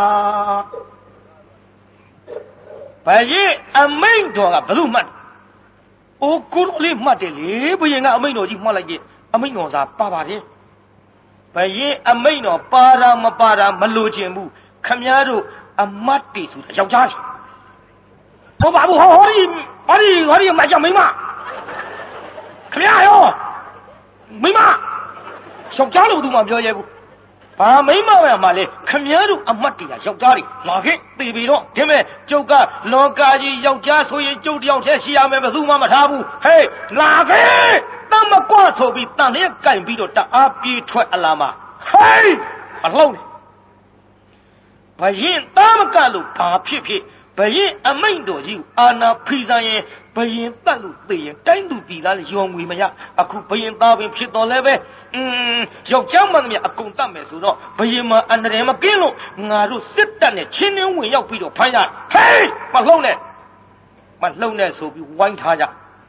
ဘယင်အမိန်တော်ကဘယ်လိုမှတ်အိုးကိုလိုလေးမှတ်တယ်လေဘယင်ကအမိန်တော်ကြီးမှတ်လိုက်ကြအမိန်တော်စားပါပါတယ်ဘယင်အမိန်တော်ပါတာမပါတာမလိုချင်ဘူးခမည်းတော်အမတ်တီဆိုယောက်ျားစီဟောပါဘူးဟောဟောဒီဟောဒီဟောဒီမကြောက်မိမခမည်းရောမိမယောက်ျားလို့သူမှပြောရဲဘူးဘာမိမပဲမှလဲခမည်းတော်အမတ်တီကယောက်ျားတွေလာခဲ့ပြေပြီတော့ဒီမဲ့ကျုပ်ကလောကကြီးယောက်ျားဆိုရင်ကျုပ်တယောက်တည်းရှိရမယ်ဘယ်သူမှမထားဘူးဟေးလာခဲ့တမကွဆိုပြီးတန်လျက်ကင်ပြီးတော့တအားပြေးထွက်အလာမှာဟေးမလှုပ်နဲ့ဘယင်တမကလို့ဘာဖြစ်ဖြစ်ဘယင်အမိန်တော်ကြီးအာနာဖိဆိုင်ရင်ဘယင်တတ်လို့သိရင်တိုင်းသူပြည်သားရောငွေမရအခုဘယင်သားပင်ဖြစ်တော်လဲပဲอืมယောက်ျားမှန်သမျှအကုန်တတ်မယ်ဆိုတော့ဘယင်မှာအန္တရာယ်မကင်းလို့ငါတို့စစ်တပ်နဲ့ချင်းနှင်းဝင်ရောက်ပြီးတော့ဖမ်းရဟေးမလှုပ်နဲ့မလှုပ်နဲ့ဆိုပြီးဝိုင်းထားကြ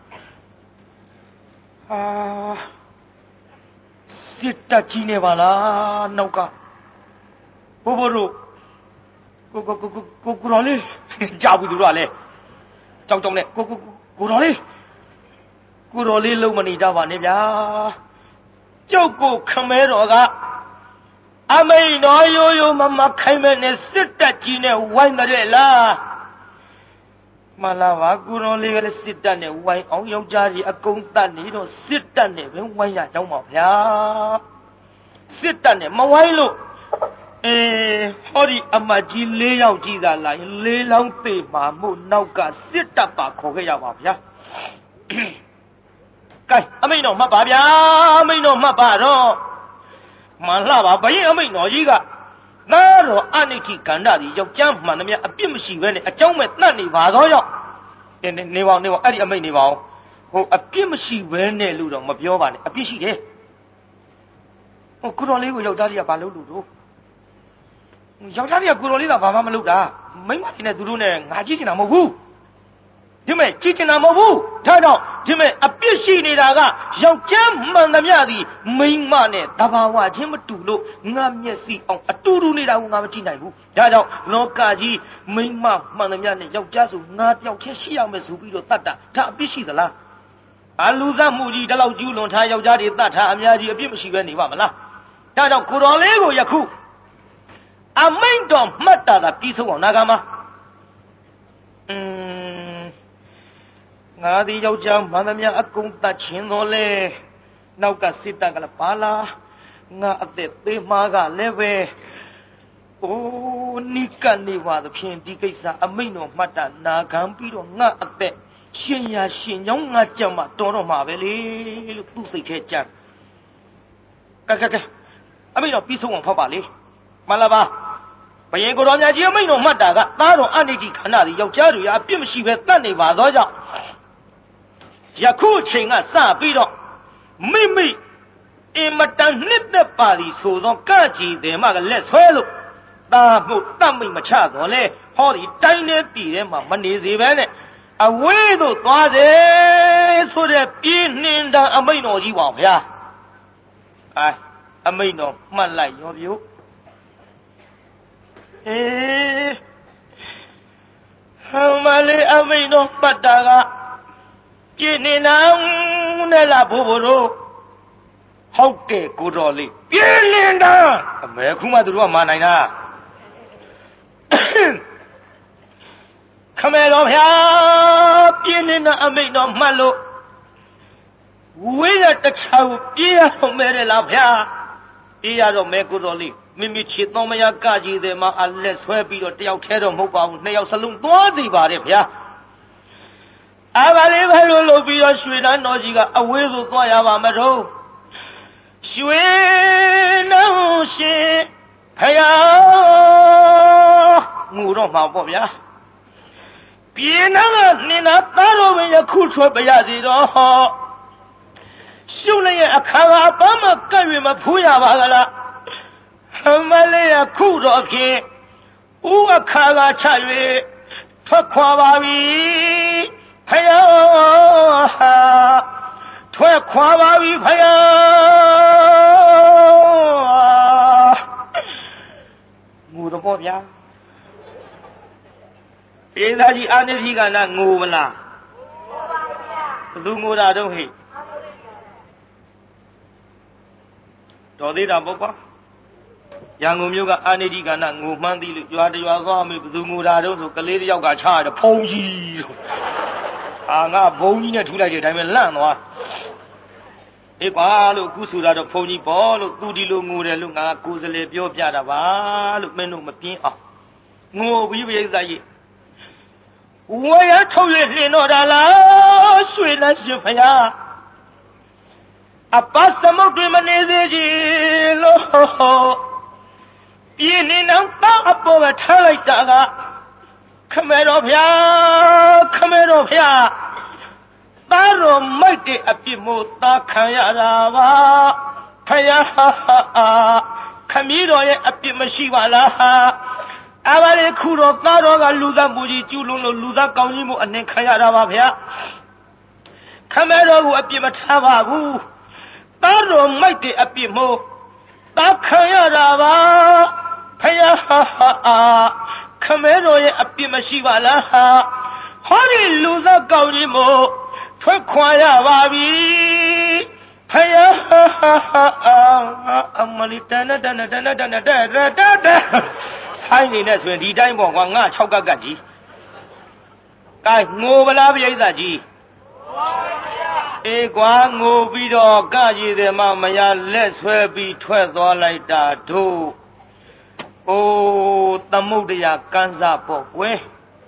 အာစစ်တပ်ကြီးနေပါလားနောက်ကဘိုးဘိုးတို့ကိုကိုကိုကိုကိုတော်လေးကြောက်ဘူးသူတို့ကလည်းကြောက်ကြောက်နဲ့ကိုကိုကိုတော်လေးကိုတော်လေးလုံးမနေကြပါနဲ့ဗျာကြောက်ကိုခမဲတော်ကအမိန်တော်ရိုးရိုးမမခိုင်းမဲ့နဲ့စစ်တပ်ကြီးနဲ့ဝိုင်းတဲ့လားမလာပါကိုတော်လေးကလည်းစစ်တပ်နဲ့ဝိုင်းအောင်ယောက်ျားကြီးအကုန်တတ်နေတော့စစ်တပ်နဲ့ပဲဝိုင်းရကြောင်းပါဗျာစစ်တပ်နဲ့မဝိုင်းလို့အေးဟောဒီအမတ်ကြီးလေးယောက်ကြီးသာလာရင်လေးလောင်းပေမှာမို့နောက်ကစစ်တပ်ပါခေါ်ခဲ့ရပါဗျာကဲအမိန်တော်မှတ်ပါဗျာအမိန်တော်မှတ်ပါတော့မလှပါဘယင်အမိန်တော်ကြီးကသားတော်အနိဋ္ဌိကန္ဓာဒီယောက်ျားမှန်သမျှအပြစ်မရှိဘဲနဲ့အကြောင်းမဲ့တတ်နေပါသောကြောင့်နေနေပါနေပါအဲ့ဒီအမိန်နေပါအောင်ဟိုအပြစ်မရှိဘဲနဲ့လို့တော့မပြောပါနဲ့အပြစ်ရှိတယ်ဟိုကုတော်လေးကိုယောက်ျားကြီးကဘာလုပ်လို့တော့ယောက်ျားလေးကကိုတော်လေးကဘာမှမလုပ်တာမိန်းမတွေနဲ့သူတို့နဲ့ငါကြည့်ချင်တာမဟုတ်ဘူးဒီမဲ့ကြည့်ချင်တာမဟုတ်ဘူးဒါကြောင့်ဒီမဲ့အပြစ်ရှိနေတာကယောက်ျားမှန်သမျှသည်မိန်းမနဲ့တဘာဝချင်းမတူလို့ငါမျက်စိအောင်အတူတူနေတာကိုငါမကြည့်နိုင်ဘူးဒါကြောင့်လောကကြီးမိန်းမမှန်သမျှနဲ့ယောက်ျားဆိုငါတယောက်ချင်းရှိရမယ်ဆိုပြီးတော့တတ်တာဒါအပြစ်ရှိသလားအလူသမှုကြီးဒီလောက်ကျူးလွန်ထားယောက်ျားတွေတတ်ထားအများကြီးအပြစ်မရှိဘဲနေပါမလားဒါကြောင့်ကိုတော်လေးကိုယခုအမိန်တော်မှတ်တာသာပြီးဆုံးအောင်နာဂမอืมငါဒီယောက်ျားမှန်သမျှအကုန်တတ်ချင်းတော်လဲနောက်ကစစ်တပ်ကလည်းပါလာငါအသက်သေးမှားကလည်းပဲအိုးနိကနေပါသဖြင့်ဒီကိစ္စအမိန်တော်မှတ်တာနာခံပြီးတော့ငါအသက်ရှင်ရရှင်ကြောင်းငါကြံမှာတော်တော့မှာပဲလေလို့သူ့စိတ်ထဲကြံကဲကဲကဲအမိန်တော်ပြီးဆုံးအောင်ဖောက်ပါလေမှန်လားပါဘယင်ကိုတော်မြတ်ကြီးအမိန်တော်မှတ်တာကသားတော်အနိဋ္ဌိခန္ဓာသည်ယောက်ျားတွေအပြစ်မရှိပဲတတ်နေပါသောကြောင့်ယခုချိန်ကစပြီးတော့မိမိအင်မတန်နှစ်သက်ပါသည်ဆိုသောကကြည်တယ်မကလက်ဆွဲလို့တာမှုတတ်မိတ်မချတော့လေဟောဒီတိုင်းနေပြည်ထဲမှာမနေစေပဲနဲ့အဝေးသို့သွားတယ်ဆိုတဲ့ပြင်းနှင်းတန်အမိန့်တော်ကြီးပါဗျာအဲအမိန့်တော်မှတ်လိုက်ရောပြုအေးဟမလေးအမိန့်တော်ပတ်တာကပြင်းနှင်းတန်နဲ့လားဘိုးဘိုးတို့ဟုတ်ကဲ့ကိုတော်လေးပြင်းနှင်းတန်အမေခုမှသူတို့ကမနိုင်တာခမဲတော်ဗျာပြင်းနေတဲ့အမိန့်တော်မှတ်လို့ဝေးရတခြားကိုပြေးရတော့မဲတယ်လားဗျာပြေးရတော့မဲကိုတော်လေးမိမိချစ်တော်မယားကကြီးတယ်မှာအလက်ဆွဲပြီးတော့တယောက်ထဲတော့မဟုတ်ပါဘူးနှစ်ယောက်စလုံးသွားစီပါတယ်ဗျာအဘလေးပဲလို့လို့ပြီးတော့ရွှေတန်းတော်ကြီးကအဝေးသို့သွားရပါမတော့ရွှေနှောင်းရှင်ဖယားငူတော့မှာပေါ့ဗျာပြင်းနာကနှင်းနာသားတော်ဝင်ယခုထွက်ပြရစီတော့ရှုလည်းအခါကဘာမှကပ်၍မဖူးရပါကလားအမလေးယခုတော့ဖြင့်ဥအခါကချ၍ထွက်ခွာပါပြီဖယားထွက်ခွာပါပြီဖယားငူတော့ပေါ့ဗျာပြေးသားကြီးအာနိတိကနာငိုမလားဘသူငိုတာတော့ဟိတော်သေးတာပေါ့ကွာရန်ကုန်မြို့ကအာနိတိကနာငိုမှန်းသိလို့ကြွားတရွာသွားမေးဘသူငိုတာတော့ဆိုကလေးတယောက်ကချရတယ်ဖုံးကြီးလို့အာငါဘုံကြီးနဲ့ထူလိုက်တဲ့အတိုင်းပဲလန့်သွားအေးကွာလို့ခုဆိုတာတော့ဖုံးကြီးပေါ့လို့သူဒီလိုငိုတယ်လို့ငါကိုယ်စလေပြောပြတာပါလို့မင်းတို့မပြင်းအောင်ငိုပြီးပြိဿကြီးဝရထုတ်ရနှင်တော့တာလားရွှေလန်းရှင်ဖယားအပတ်သမုတ်တွေမနေစေကြီးလို့ပြင်းနေတော့တောင်းအပေါ်ကထားလိုက်တာကခမဲတော်ဖျားခမဲတော်ဖျားသားတော်မိုက်တဲ့အပြစ်မို့သားခံရတာပါဖယားခမည်းတော်ရဲ့အပြစ်မရှိပါလားအဘလေးခုတော့သားတော်ကလူသားမူကြီးကျူးလွန်လို့လူသားကောင်းကြီးမှုအနေခံရတာပါဗျာခမဲတော်ကိုအပြစ်မထားပါဘူးသားတော်မိုက်တဲ့အပြစ်မို့သားခံရတာပါဖယားခမဲတော်ရဲ့အပြစ်မရှိပါလားဟောဒီလူသားကောင်းကြီးမို့ထွက်ခွာရပါပြီဖယားအမလီတန်တန်တန်တန်တန်တန်တန်တန်ဆိုင်နေနဲ့ဆိုရင်ဒီတိုင်းပေါ့ကွာငါ၆ကက်ကတ်ကြီးကဲငိုပလားပြိဿကြီးအေးကွာငိုပြီးတော့ကကြီးတယ်မှမရလက်ဆွဲပြီးထွက်သွားလိုက်တာတို့အိုးသမုဒ္ဒရာကန်းစားပေါ့ကွယ်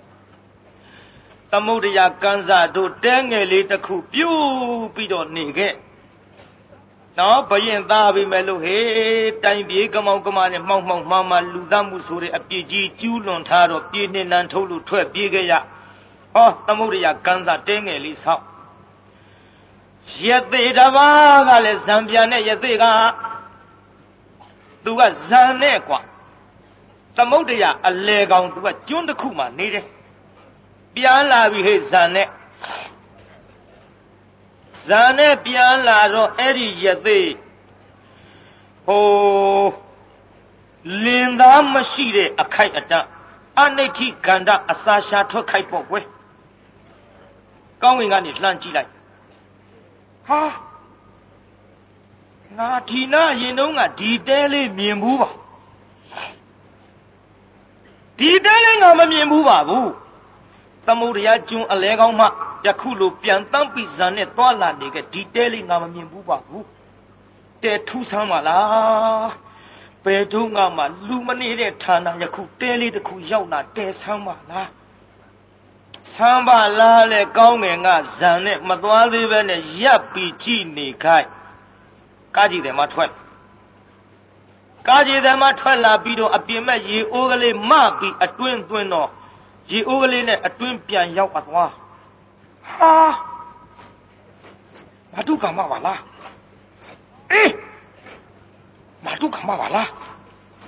သမုဒ္ဒရာကန်းစားတို့တဲငယ်လေးတစ်ခုပြုတ်ပြီးတော့နေခဲ့နော်ဘရင်သားပြီမဲ့လို့ဟေးတိုင်ပြေးကမောင်ကမာနဲ့မှောက်မှောက်မှားမှာလူသားမှုဆိုတဲ့အပြစ်ကြီးကျူးလွန်ထားတော့ပြေးနှင်းနှံထုတ်လို့ထွက်ပြေးခဲ့ရဟောသမုဒ္ဒရာကန်းစားတဲငယ်လေးဆောက်ရသေးတပါးကလည်းဇံပြန်နဲ့ရသေးကသူကဇံနဲ့ကွာသမုဒ္ဒရာအလေကောင်သူကကျွန်းတစ်ခုမှနေတယ်ပြန်လာပြီဟဲ့ဇံနဲ့ဇာနဲ့ပြန်လာတော့အဲ့ဒီရသေးဟိုလင်သားမရှိတဲ့အခိုက်အတန့်အနိဋ္ဌိကန္တအစာရှာထွက်ခိုက်ပေါ့ကွယ်ကောင်းဝင်ကနေလှမ်းကြည့်လိုက်ဟာငါဒီနာရင်တုန်းကဒီတဲလေးမြင်ဘူးပါဒီတဲလေးငါမမြင်ဘူးပါဘူးသမုဒ္ဒရာကျွန်းအလဲကောင်းမှယခုလိုပြန်တန်းပြီးဇန်နဲ့သွားလာနေကြဒီတဲလေးငါမမြင်ဘူးပါဘူးတဲထူးဆန်းပါလားဘယ်တော့မှလူမနေတဲ့ဌာနယခုတဲလေးတစ်ခုရောက်လာတဲဆန်းပါလားဆန်းပါလားလေကောင်းငယ်ကဇန်နဲ့မသွားသေးပဲနဲ့ရပ်ပြီးကြည့်နေခိုက်ကားကြည့်တယ်မထွက်ကားကြည့်တယ်မထွက်လာပြီးတော့အပြင်မဲ့ရေအိုးကလေးမပြီးအတွင်းသွင်းတော့ရေအိုးကလေးနဲ့အတွင်းပြန်ရောက်သွားဟာမတုကမပါလားအေးမတုကမပါလား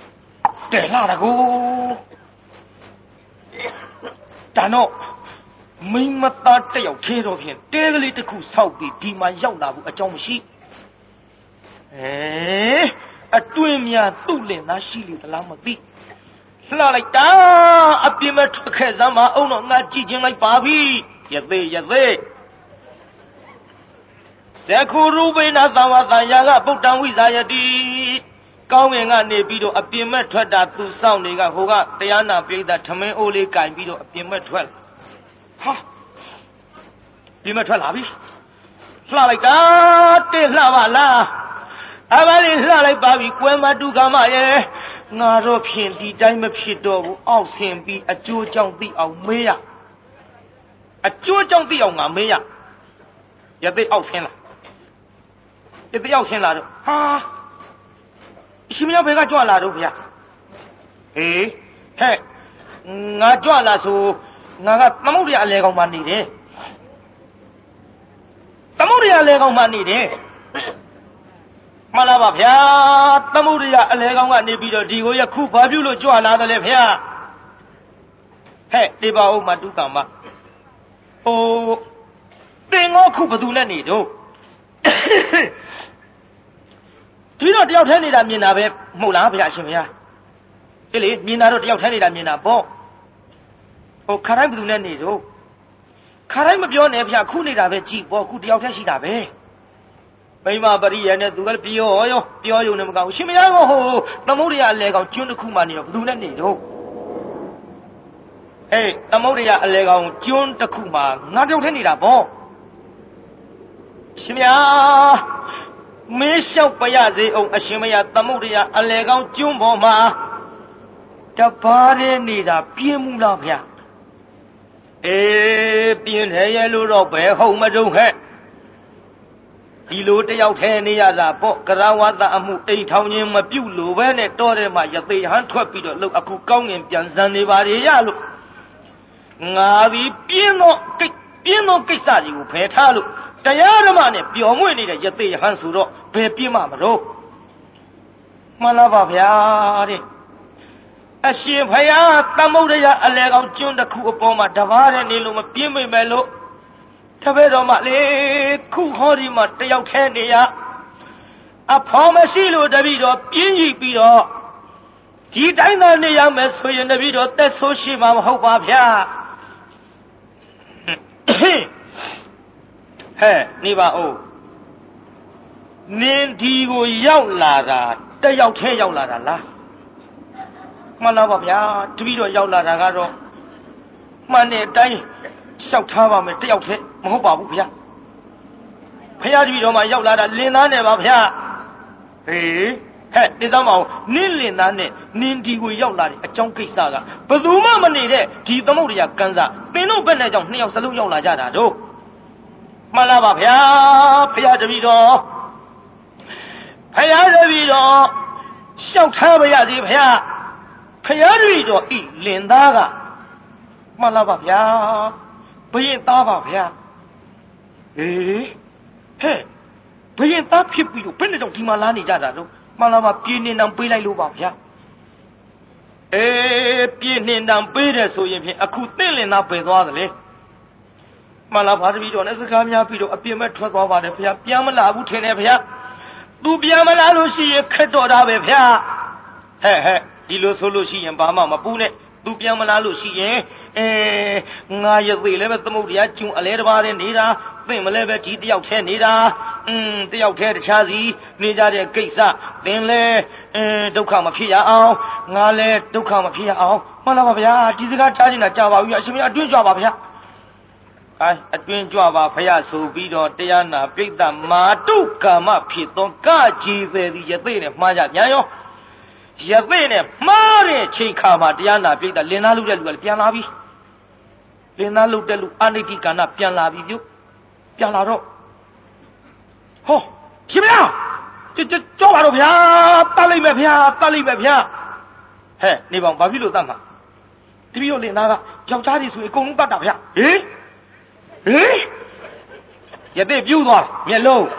တဲလာတကူတန်တော့မိမသားတယောက်သေးတော့ဖြင့်တဲကလေးတစ်ခုဆောက်ပြီးဒီမှာရောက်လာဘူးအကြောင်းမရှိအဲအတွင်းများသူ့လင်သားရှိလေသလားမသိလှလိုက်တာအပြင်းမဲ့ထွက်ခဲ့စမ်းမအောင်တော့ငါကြည့်ချင်းလိုက်ပါပြီယသေးယသေးသခုရူပိနာသဝတယာကဗုဒ္ဓံဝိဇာယတိကောင်းငင်ကနေပြီးတော့အပြင်းမဲ့ထွက်တာသူစောင့်နေကဟိုကတရားနာပိဋကထမင်းအိုးလေးကင်ပြီးတော့အပြင်းမဲ့ထွက်ဟာပြင်းမဲ့ထွက်လာပြီလှလိုက်တာတဲ့လှပါလားအဘလေးလှလိုက်ပါပြီကွယ်မတုကမရဲ့ငါတော့ဖြင့်ဒီတိုင်းမဖြစ်တော့ဘူးအောက်ဆင်ပြီးအကျိုးကြောင့်သိအောင်မေးရအကျိုးကြောင့်သိအောင်ငါမေးရရသိအောက်ဆင်းလာရသိအောက်ဆင်းလာတော့ဟာရှင်မယောဘယ်ကကြွလာတော့ဗျာဟေးဟဲ့ငါကြွလာဆိုငါကသမုဒ္ဒရာအလဲကောင်မှနေတယ်သမုဒ္ဒရာအလဲကောင်မှနေတယ်မှန်လားပါဗျာသမုဒ္ဒရာအလဲကောင်ကနေပြီးတော့ဒီကိုရခုဘာပြုလို့ကြွလာတယ်လဲဗျာဟဲ့ဒီပါဦးမတုကမဟိုတင်ငေါခုဘသူနဲ့နေတော့ဒီတော့တယောက်ထဲနေတာမြင်တာပဲမဟုတ်လားဗျာအရှင်ဗျာဒီလေမြင်တာတော့တယောက်ထဲနေတာမြင်တာပေါ့ဟိုခါတိုင်းဘသူနဲ့နေတော့ခါတိုင်းမပြောနဲ့ဗျာခုနေတာပဲကြည်ပေါ့ခုတယောက်ထဲရှိတာပဲမိမပရိယနဲ့သူကလည်းပြောရောပြောယုံနေမကောင်းရှင်မယားကဟိုသမုဒ္ဒရာအလဲကောင်ကျွန်းတစ်ခုမှနေတော့ဘသူနဲ့နေတော့ဟေးသမုဒ္ဒရာအလဲကောင်ကျွန်းတစ်ခုမှငါတယောက်ထဲနေတာပေါ့ရှင်မယားမင်းလျှောက်ပရစေအောင်အရှင်မယားသမုဒ္ဒရာအလဲကောင်ကျွန်းပေါ်မှာတပါးတဲ့နေတာပြင်းမှုလားဗျာအေးပြင်းတယ်ရဲ့လို့တော့ဘယ်ဟုတ်မတုံးဟဲ့ဒီလိုတယောက်ထဲနေရတာပေါ့ကရဝတအမှုအိမ်ထောင်ခြင်းမပြုတ်လို့ပဲနဲ့တောထဲမှာရသေးဟန်ထွက်ပြီးတော့လို့အခုကောင်းငင်ပြန်စံနေပါလေရလို့ငါသည်ပြင်းတော့ကိတ်ပြင်းတော့ကိစ္စတွေကိုဖယ်ထားလို့တရားဓမ္မနဲ့ပျော်မွေ့နေတဲ့ရသေးဟန်ဆိုတော့ဘယ်ပြင်းမှမလို့မှန်လားပါဗျာတဲ့အရှင်ဖယားသမုဒ္ဒရာအလဲကောင်ကျွန်းတစ်ခုအပေါ်မှာတပါးတဲ့နေလို့မပြင်းမိမယ်လို့တပည့်တော်မလေးခုဟောဒီမှာတယောက်ထဲနေရအဖော်မရှိလို့တပည့်တော်ပြင်းကြီးပြီးတော့ဒီတိုင်းသာနေရမယ်ဆိုရင်တပည့်တော်သက်ဆိုးရှိမှာမဟုတ်ပါဗျာဟဲ့နေပါဦးနင်းဒီကိုရောက်လာတာတယောက်ထဲရောက်လာတာလားမှန်လားပါဗျာတပည့်တော်ရောက်လာတာကတော့မှန်တဲ့အတိုင်းလျှောက်ထားပါမယ်တယောက်တည်းမဟုတ်ပါဘူးဗျာဖယားတပည့်တော်မှရောက်လာတာလင်သားနဲ့ပါဗျာဟေးဟဲ့ဒီသားမအောင်နင်းလင်သားနဲ့နင်းဒီကိုရောက်လာတဲ့အကြောင်းကိစ္စကဘယ်သူမှမနေတဲ့ဒီသမုဒ္ဒရာကန်းစားပင်တို့ဘက်နဲ့ကြောင့်နှစ်ယောက်စလုံးရောက်လာကြတာတို့မှန်လားပါဗျာဖယားတပည့်တော်ဖယားတပည့်တော်လျှောက်ထားပါရစေဖယားဖယားတပည့်တော်ဤလင်သားကမှန်လားပါဗျာဘယင်သားပါဗျာဟေးဟဲ့ဘယင်သားဖြစ်ပြီးတော့ဘယ်နဲ့တော့ဒီမှာလာနေကြတာတော့မှန်လားပါပြင်းနေတံပေးလိုက်လို့ပါဗျာအေးပြင်းနေတံပေးတယ်ဆိုရင်ဖြင့်အခုသင့်လင်သားပယ်သွားသလေမှန်လားပါတပည့်တော်နဲ့စကားများပြီးတော့အပြင်းမဲ့ထွက်သွားပါတယ်ဗျာပြန်မလာဘူးထင်တယ်ဗျာသူပြန်မလာလို့ရှိရင်ခက်တော့တာပဲဗျာဟဲ့ဟဲ့ဒီလိုဆိုလို့ရှိရင်ဘာမှမပူနဲ့သူပြန်မလာလို့ရှိရင်အဲငါရသေးလည်းပဲသမုဒ္ဒရာကျုံအလဲတစ်ပါးနဲ့နေတာသင်မလဲပဲဒီတယောက်ထဲနေတာอืมတယောက်ထဲတခြားစီနေကြတဲ့ကိစ္စသင်လဲအဲဒုက္ခမဖြစ်ရအောင်ငါလဲဒုက္ခမဖြစ်ရအောင်မှန်လားပါဗျာဒီစကားကြားနေတာကြာပါပြီအရှင်မအတွင်းကြွပါဗျာအဲအတွင်းကြွပါဖယားဆိုပြီးတော့တရားနာပိဋကမာတုကာမဖြစ်သောကကြီးသေးသည်ယသိနဲ့မှားကြပြန်ရောရသိနဲ့မှားတဲ့ချိန်ခါမှာတရားနာပြိတ္တလင်သားလုပ်တဲ့လူကလည်းပြန်လာပြီလင်သားလုပ်တဲ့လူအနိတိကဏ္ဍပြန်လာပြီပြုပြန်လာတော့ဟောရှင်ဗျာကြောက်ပါတော့ဗျာတတ်လိုက်မယ်ဗျာတတ်လိုက်မယ်ဗျာဟဲ့နေပေါင်းဘာဖြစ်လို့တတ်မှာတပည့်တော်လင်သားကယောက်ျားကြီးဆိုရင်အကုန်လုံးတတ်တာဗျာဟေးဟေးရသိပြူးသွားမျက်လုံး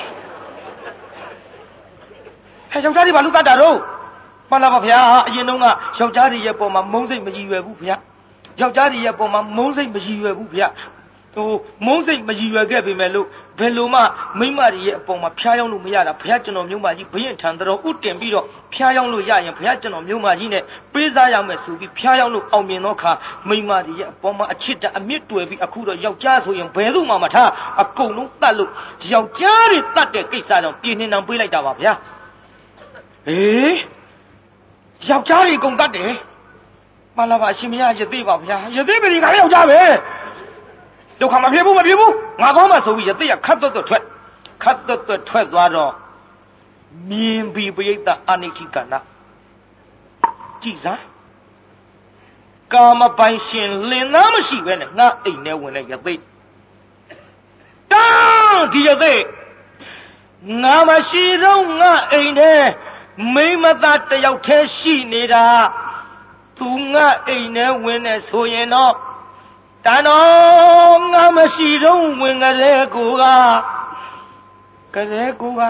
ဟဲ့ယောက်ျားကြီးဘာလို့တတ်တာတော့မှန်လားပါဗျာအရင်တုန်းကယောက်ျားတွေရဲ့ပုံမှာမုန်းစိတ်မကြည်ရွယ်ဘူးဗျာယောက်ျားတွေရဲ့ပုံမှာမုန်းစိတ်မရည်ရွယ်ဘူးဗျဟိုမုန်းစိတ်မရည်ရွယ်ခဲ့ပေမဲ့လို့ဘယ်လိုမှမိမတွေရဲ့အပေါ်မှာဖျားယောင်းလို့မရတာဘုရားကျွန်တော်မျိုးမကြီးဘုရင်ထံတော်ဥတင်ပြီးတော့ဖျားယောင်းလို့ရရင်ဘုရားကျွန်တော်မျိုးမကြီးနဲ့ပေးစားရမယ်ဆိုပြီးဖျားယောင်းလို့အောင်မြင်တော့ခါမိမတွေရဲ့အပေါ်မှာအချစ်တအမြင့်တွေ့ပြီးအခုတော့ယောက်ျားဆိုရင်ဘယ်သူမှမထားအကုန်လုံးတတ်လို့ယောက်ျားတွေတတ်တဲ့ကိစ္စကြောင့်ပြင်းနေနှံပေးလိုက်တာပါဗျာအေးယောက်ျားတွေအကုန်တတ်တယ်မှန်လားပါအရှင်မရရသေးပါဗျာရသေးပြီခါယောက်ျားပဲဒုက္ခမဖြစ်ဘူးမဖြစ်ဘူးငါကောင်းမှဆိုပြီးရသေးရခတ်သွတ်သွတ်ထွက်ခတ်သွတ်သွတ်ထွက်သွားတော့မြင်ပြီးပရိသတ်အနိဋ္ဌိကဏ္ဍကြည်စားကာမပိုင်ရှင်လင်သားမရှိပဲနဲ့ငါအိမ်ထဲဝင်လိုက်ရသေးတောင်းဒီရသေးငါမရှိတော့ငါအိမ်ထဲမိမသားတယောက်တည်းရှိနေတာသူငါအိမ်ထဲဝင်နေဆိုရင်တော့တန်တော်ငါမရှိတော့ဝင်ကြတဲ့ကိုကကြတဲ့ကိုက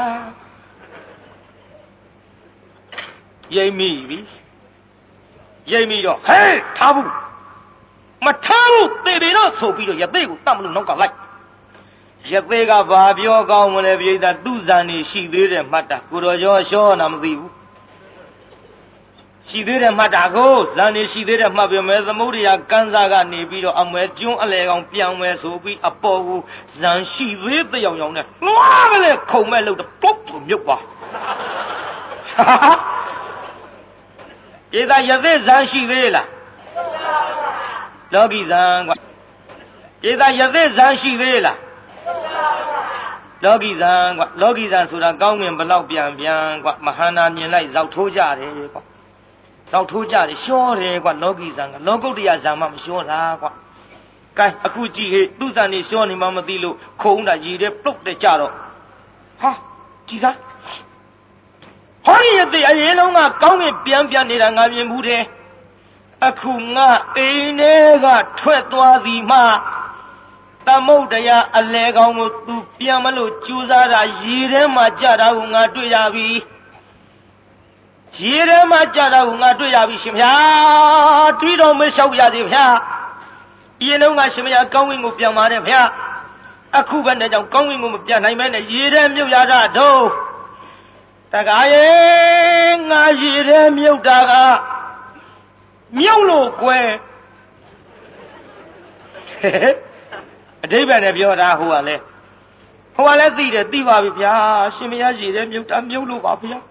ရိပ်မိပြီရိပ်မိတော့ဟဲ့ထားဘူးမထားဘူးသေပြီတော့ဆိုပြီးတော့ရသေးကိုတတ်မလို့နောက်ကလိုက်ရသေးကဘာပြောကောင်းမလဲပြိဿသူ့ဇန်နေရှိသေးတယ်မှတ်တာကိုတော်ကျော်ရှောနာမသိဘူးရှိသေးတယ်မှတ်တာကိုဇန်နေရှိသေးတယ်မှတ်ပြမယ်သမုဒ္ဒရာကန်းစားကနေပြီးတော့အမဲကျွန်းအလဲကောင်ပြောင်းမယ်ဆိုပြီးအပေါ်ကိုဇန်ရှိသေးတဲ့ယောင်ယောင်နဲ့လွှားကလေးခုံမဲ့လို့တော့ပုတ်ကိုမြုပ်သွားပြိဿရသေးဇန်ရှိသေးလားလောကီဇန်ကွာပြိဿရသေးဇန်ရှိသေးလားလောကီဇန်ကွာလောကီဇန်ဆိုတာကောင်းငင်ဘလောက်ပြန်ပြန်ကွာမဟာနာမြင်လိုက်ဇောက်ထိုးကြတယ်ကွာဇောက်ထိုးကြတယ်ရှောတယ်ကွာလောကီဇန်ကလောကုတ္တရာဇန်မှမရှောတာကွာကဲအခုကြည့်ဟေ့သူ့ဇန်နေရှောနေမှမသိလို့ခုံတာရည်တဲ့ပုတ်တဲ့ကြတော့ဟာကြည်စားဟောဒီရတဲ့အရင်လုံးကကောင်းငင်ပြန်ပြန်နေတာငါမြင်ဘူးတယ်အခုငါအိမ်ထဲကထွက်သွားသည်မှသမုဒ္ဒရာအလဲကောင်ကိုသူပြန်မလို့ကြိုးစားတာရေထဲမှာကြတာကိုငါတွေ့ရပြီရေထဲမှာကြတာကိုငါတွေ့ရပြီရှင်ဗျာတွေးတော့မလျှောက်ရသေးဗျာအရင်တော့ငါရှင်မရကောင်းဝင်းကိုပြန်ပါတယ်ဗျာအခုပဲနဲ့ကြောင့်ကောင်းဝင်းကိုမပြန်နိုင်မဲနဲ့ရေထဲမြုပ်ရတာတော့တကားရဲ့ငါရေထဲမြုပ်တာကမြုပ်လို့ကွယ်အတိပ္ပယ်နဲ့ပြောတာဟိုကလည်းဟိုကလည်းသိတယ်သိပါပြီဗျာရှင်မရရေထဲမြုပ်တာမြုပ်လို့ပါဗျာ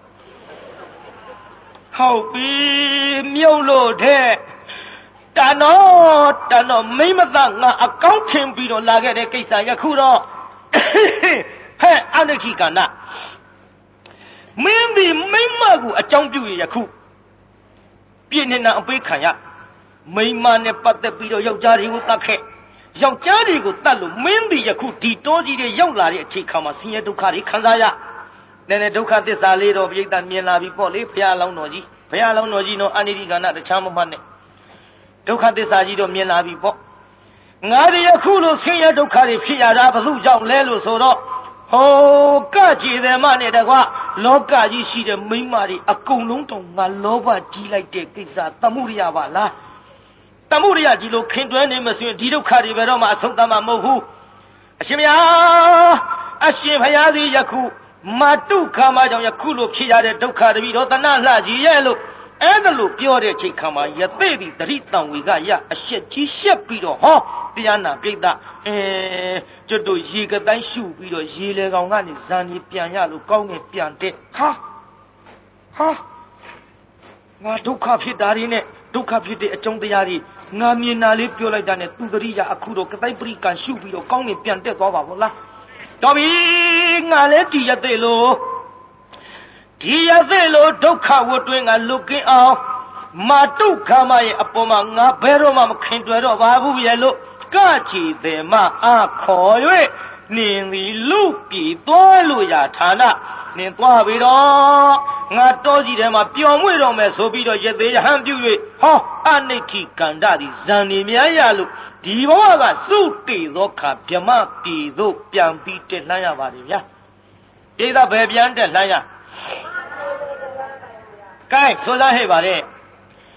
ဟုတ်ပြီမြုပ်လို့တဲ့တန်တော့တန်တော့မိမသားငါအကောင်းထင်ပြီးတော့လာခဲ့တဲ့ကိစ္စယခုတော့ဟဲ့အနိဋ္ဌိကဏ္ဍမင်းဒီမိမကိုအကြောင်းပြုရယခုပြည့်နေတာအပေးခံရမိမနဲ့ပတ်သက်ပြီးတော့ယောက်ျားတွေကိုတတ်ခဲ့ယောက်ျားတွေကိုတတ်လို့မင်းဒီယခုဒီတောကြီးတွေရောက်လာတဲ့အချိန်ခါမှာဆင်းရဲဒုက္ခတွေခံစားရနည်းနည်းဒုက္ခသစ္စာလေးတော့ပြိတ္တမြင်လာပြီပေါ့လေဘုရားလောင်းတော်ကြီးဘုရားလောင်းတော်ကြီးတော့အနိဋ္ဌိကဏ္ဍတခြားမမှတ်နဲ့ဒုက္ခသစ္စာကြီးတော့မြင်လာပြီပေါ့ငါဒီယခုလိုဆင်းရဲဒုက္ခတွေဖြစ်ရတာဘလို့ကြောင့်လဲလို့ဆိုတော့ဟိုကကြည်တယ်မနဲ့တကွလောကကြီးရှိတဲ့မိန်းမတွေအကုန်လုံးတော့ငါလောဘကြီးလိုက်တဲ့ကိစ္စသမှုရိယပါလားသမှုရိယကြီးလို့ခင်တွဲနေမဆိုရင်ဒီဒုက္ခတွေဘယ်တော့မှအဆုံးသတ်မှာမဟုတ်ဘူးအရှင်ဘုရားအရှင်ဘုရားသည်ယခုမာတုခါမကြောင့်ယခုလိုဖြစ်ရတဲ့ဒုက္ခတပိတော့တဏှလှကြီးရဲ့လို့အဲ့ဒါလို့ပြောတဲ့အချိန်ခါမှာယသိသည်တတိတံဝေကရအရှက်ကြီးရှက်ပြီးတော့ဟောတရားနာပြိတ္တအဲကျွတ်တို့ရေကတိုင်းရှုပြီးတော့ရေလေကောင်ကနေဇန်ကြီးပြန်ရလို့ကောင်းငင်ပြန်တဲ့ဟာဟာငါဒုက္ခဖြစ်တာတွေနဲ့ဒုက္ခဖြစ်တဲ့အကြောင်းတရားတွေငါမြင်တာလေးပြောလိုက်တာနဲ့သူတတိယအခုတော့ကတိုင်းပရိကံရှုပြီးတော့ကောင်းငင်ပြန်တက်သွားပါဘောလားတော်ပြီငါလည်းဒီရသေးလို့ဒီရသေးလို့ဒုက္ခဝတ်တွင်းကလွတ်ကင်းအောင်မာတုခါမရဲ့အပေါ်မှာငါဘယ်တော့မှမခင်တွေ့တော့ပါဘူးရဲ့လို့ကချီတယ်မအားခေါ်၍နင်သည်လူပြည်သွားလို့ရဌာနနင်သွားပြီတော့ငါတောကြီးထဲမှာပျော်မွေ့တော့မယ်ဆိုပြီးတော့ရသေးရဟန်းပြု၍ဟောအနိဋ္ဌိကန္တသည်ဇန်နေများရလို့ဒီဘဝကစုတေသောခါဗြမပြည်သို့ပြန်ပြီးတက်လှမ်းရပါတယ်ဗျာပြည်သားဘယ်ပြန်တက်လှမ်းရကဲဆိုသားဟဲ့ပါလေ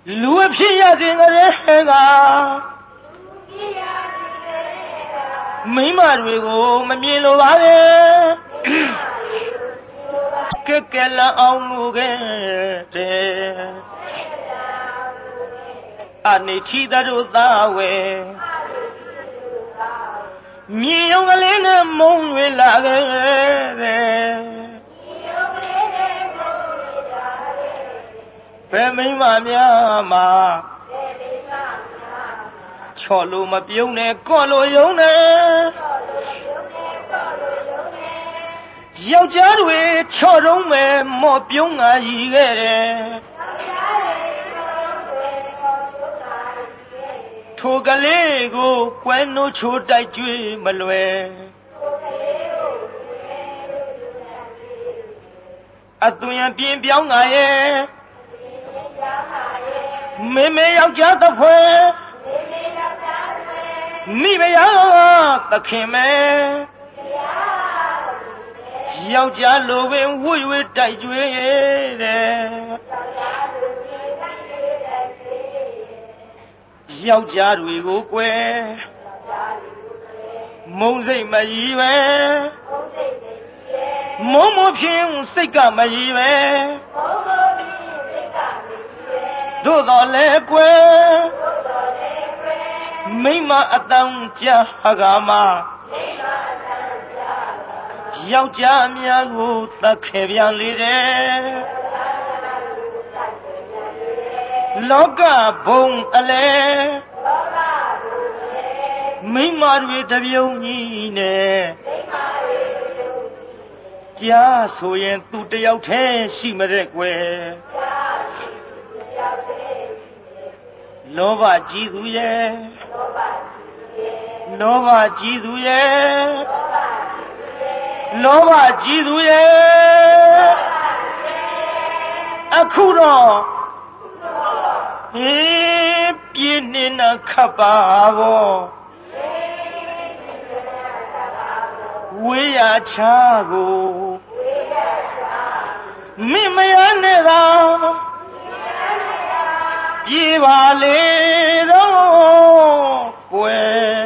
လူအဖြစ်ရစဉ်ကလေးကမိမတွေကိုမမြင်လိုပါနဲ့ကဲကဲလအောင်မူခဲ့တဲ့အနေချီတို့သားဝဲမြင်ရုံကလေးနဲ့မုံရွေလာခဲ့တဲ့ဘယ်မိမများမှာချော်လို့မပြုံးနဲ့ကော့လို့ယုံနဲ့ယောက်ျားတွေချော်တုံးမဲ့မော့ပြုံးငါရီခဲ့တယ်ထိုကလေးကိုကွယ်နိုးချိုးတိုက်ကျွေးမလွယ်အသွင်ပြင်းပြောင်းငါရဲ့မေမေယောက်ျားသဖွယ်မိမယာသခင်မဲယောက်ျားလိုပင်ဝွေဝွေတိုက်ကျွေးတဲ့ယောက်ျားတွေကိုကွယ်မုံစိတ်မကြီးပဲမုံမဖြင်းစိတ်ကမကြီးပဲသို့တော်လဲကွယ်မိမအတန်းကြာကမှာယောက်ျားအများကိုသတ်ခဲ့ပြန်လေတယ်လောကဘုံအလဲမိမတွေတပြုံကြီးနဲ့ကြားဆိုရင်သူတယောက်တည်းရှိမတဲ့ကွယ်လောဘကြီးသူရဲ့လောဘကြီးသူရဲ့လောဘကြီးသူရဲ့အခုတော့ဟေးပြင်းနေတာခပ်ပါဘောဝေးရချာကိုမိမရနဲ့သာပြေးပါလေတော့ကွယ်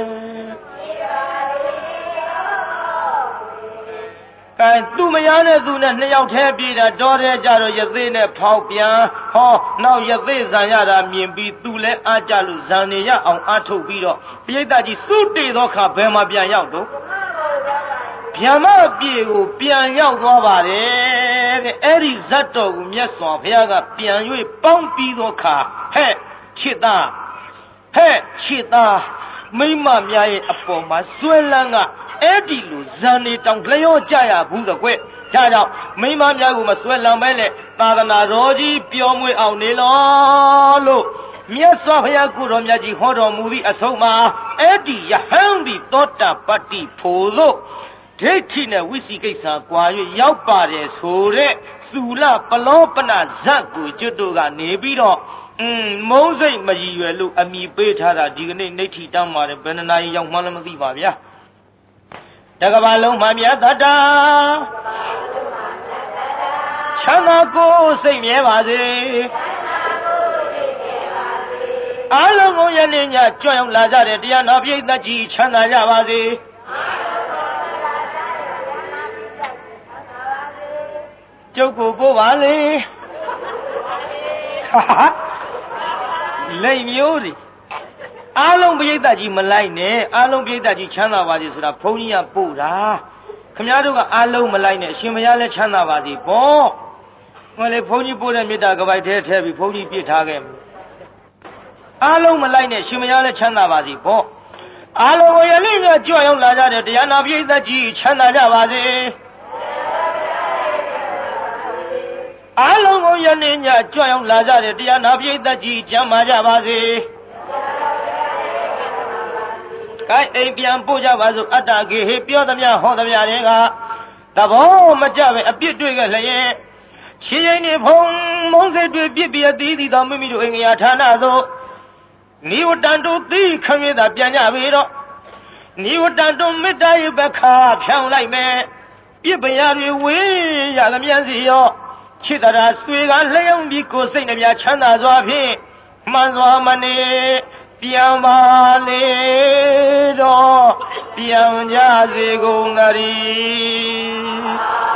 ကဲသူမရနဲ့သူနဲ့နှစ်ယောက်တည်းပြေးတာတော်တဲ့ကြတော့ရသေးနဲ့ဖောက်ပြန်ဟောနောက်ရသေးဇံရတာမြင်ပြီးသူလည်းအားကြလို့ဇံနေရအောင်အားထုတ်ပြီးတော့ပိဋကကြီးစုတေသောခါဘယ်မှာပြန်ရောက်တော့ဗျမပြေကိုပြန်ရောက်သွားပါတယ်တဲ့အဲ့ဒီဇတ်တော်ကိုမြတ်စွာဘုရားကပြန်၍ပေါင်းပြီးသောခါဟဲ့ချစ်သားဟဲ့ချစ်သားမိမများရဲ့အပေါ်မှာဆွဲလန်းကအဲ့ဒီလိုဇန်နေတောင်လျော့ကြရဘူးသကွဲ့ဒါကြောင့်မိမများကိုမဆွဲလန်းပဲနဲ့သာသနာတော်ကြီးပျော်မွေ့အောင်နေလောလို့မြတ်စွာဘုရားကိုတော်မြတ်ကြီးဟောတော်မူသည့်အဆုံးမှာအဲ့ဒီယဟန်ဒီသောတာပတ္တိဖို့လို့ဒိဋ္ဌိနဲ့ဝိသိကိစ္စကွာ၍ရောက်ပါတယ်ဆိုတဲ့သုလပလောပနဇတ်ကိုကျွတ်တို့ကနေပြီးတော့อืมမုံစိတ်မရည်ရွယ်လို့အမိပေးထားတာဒီကနေ့နေဋ္ဌိတမ်းပါတယ်ဘယ်နှနာရီရောက်မှလည်းမသိပါဗျာတကဘာလုံးမှမြတ်တတာချမ်းသာကိုစိတ်မြဲပါစေအားလုံးကိုယနေ့ညကြွရောက်လာကြတဲ့တရားနာပရိသတ်ကြီးချမ်းသာကြပါစေကျုပ်ကိုပို့ပါလေလိမ်မျိုးတွေအားလုံးပရိသတ်ကြီးမလိုက်နဲ့အားလုံးပရိသတ်ကြီးချမ်းသာပါစေဆိုတာဘုန်းကြီးကပို့တာခမည်းတော်ကအားလုံးမလိုက်နဲ့အရှင်ဘုရားလည်းချမ်းသာပါစေပေါ့ဟောလေဘုန်းကြီးပို့တဲ့မေတ္တာကပိုက်ထဲထည့်ပြီးဘုန်းကြီးပြစ်ထားခဲ့မယ်အားလုံးမလိုက်နဲ့ရှင်ဘုရားလည်းချမ်းသာပါစေပေါ့အားလုံးကိုယနေ့ကကြွရောက်လာကြတဲ့တရားနာပရိသတ်ကြီးချမ်းသာကြပါစေအားလုံးကိုယနေ့ညကြွရောက်လာကြတဲ့တရားနာပရိသတ်ကြီးချမ်းသာကြပါစေကဲအိမ်ပြန်ပို့ကြပါစို့အတ္တကေဟေပြောသမျှဟောသမျှတွေကသဘောမကျပဲအပြစ်တွေ့ခဲ့လျင်ခြေရင်နေဖုံမုံစိတ်တွေပြစ်ပြအသီးသီးသောမိမိတို့အိမ်ငရာဌာနသို့နိဝတ္တန်တို့သီးခမင်းသာပြန်ကြပြီတော့နိဝတ္တန်တို့မေတ္တာရဲ့ဘခါဖြောင်းလိုက်မယ်ပြစ်ပရာတွေဝေးရသမျှစီရောချစ်တရာဆွေကလျောင်းပြီးကိုစိတ်နှပြချမ်းသာစွာဖြင့်မှန်စွာမနေပြန်ပါလေတော့ပြန်ကြစေကုန်သတည်း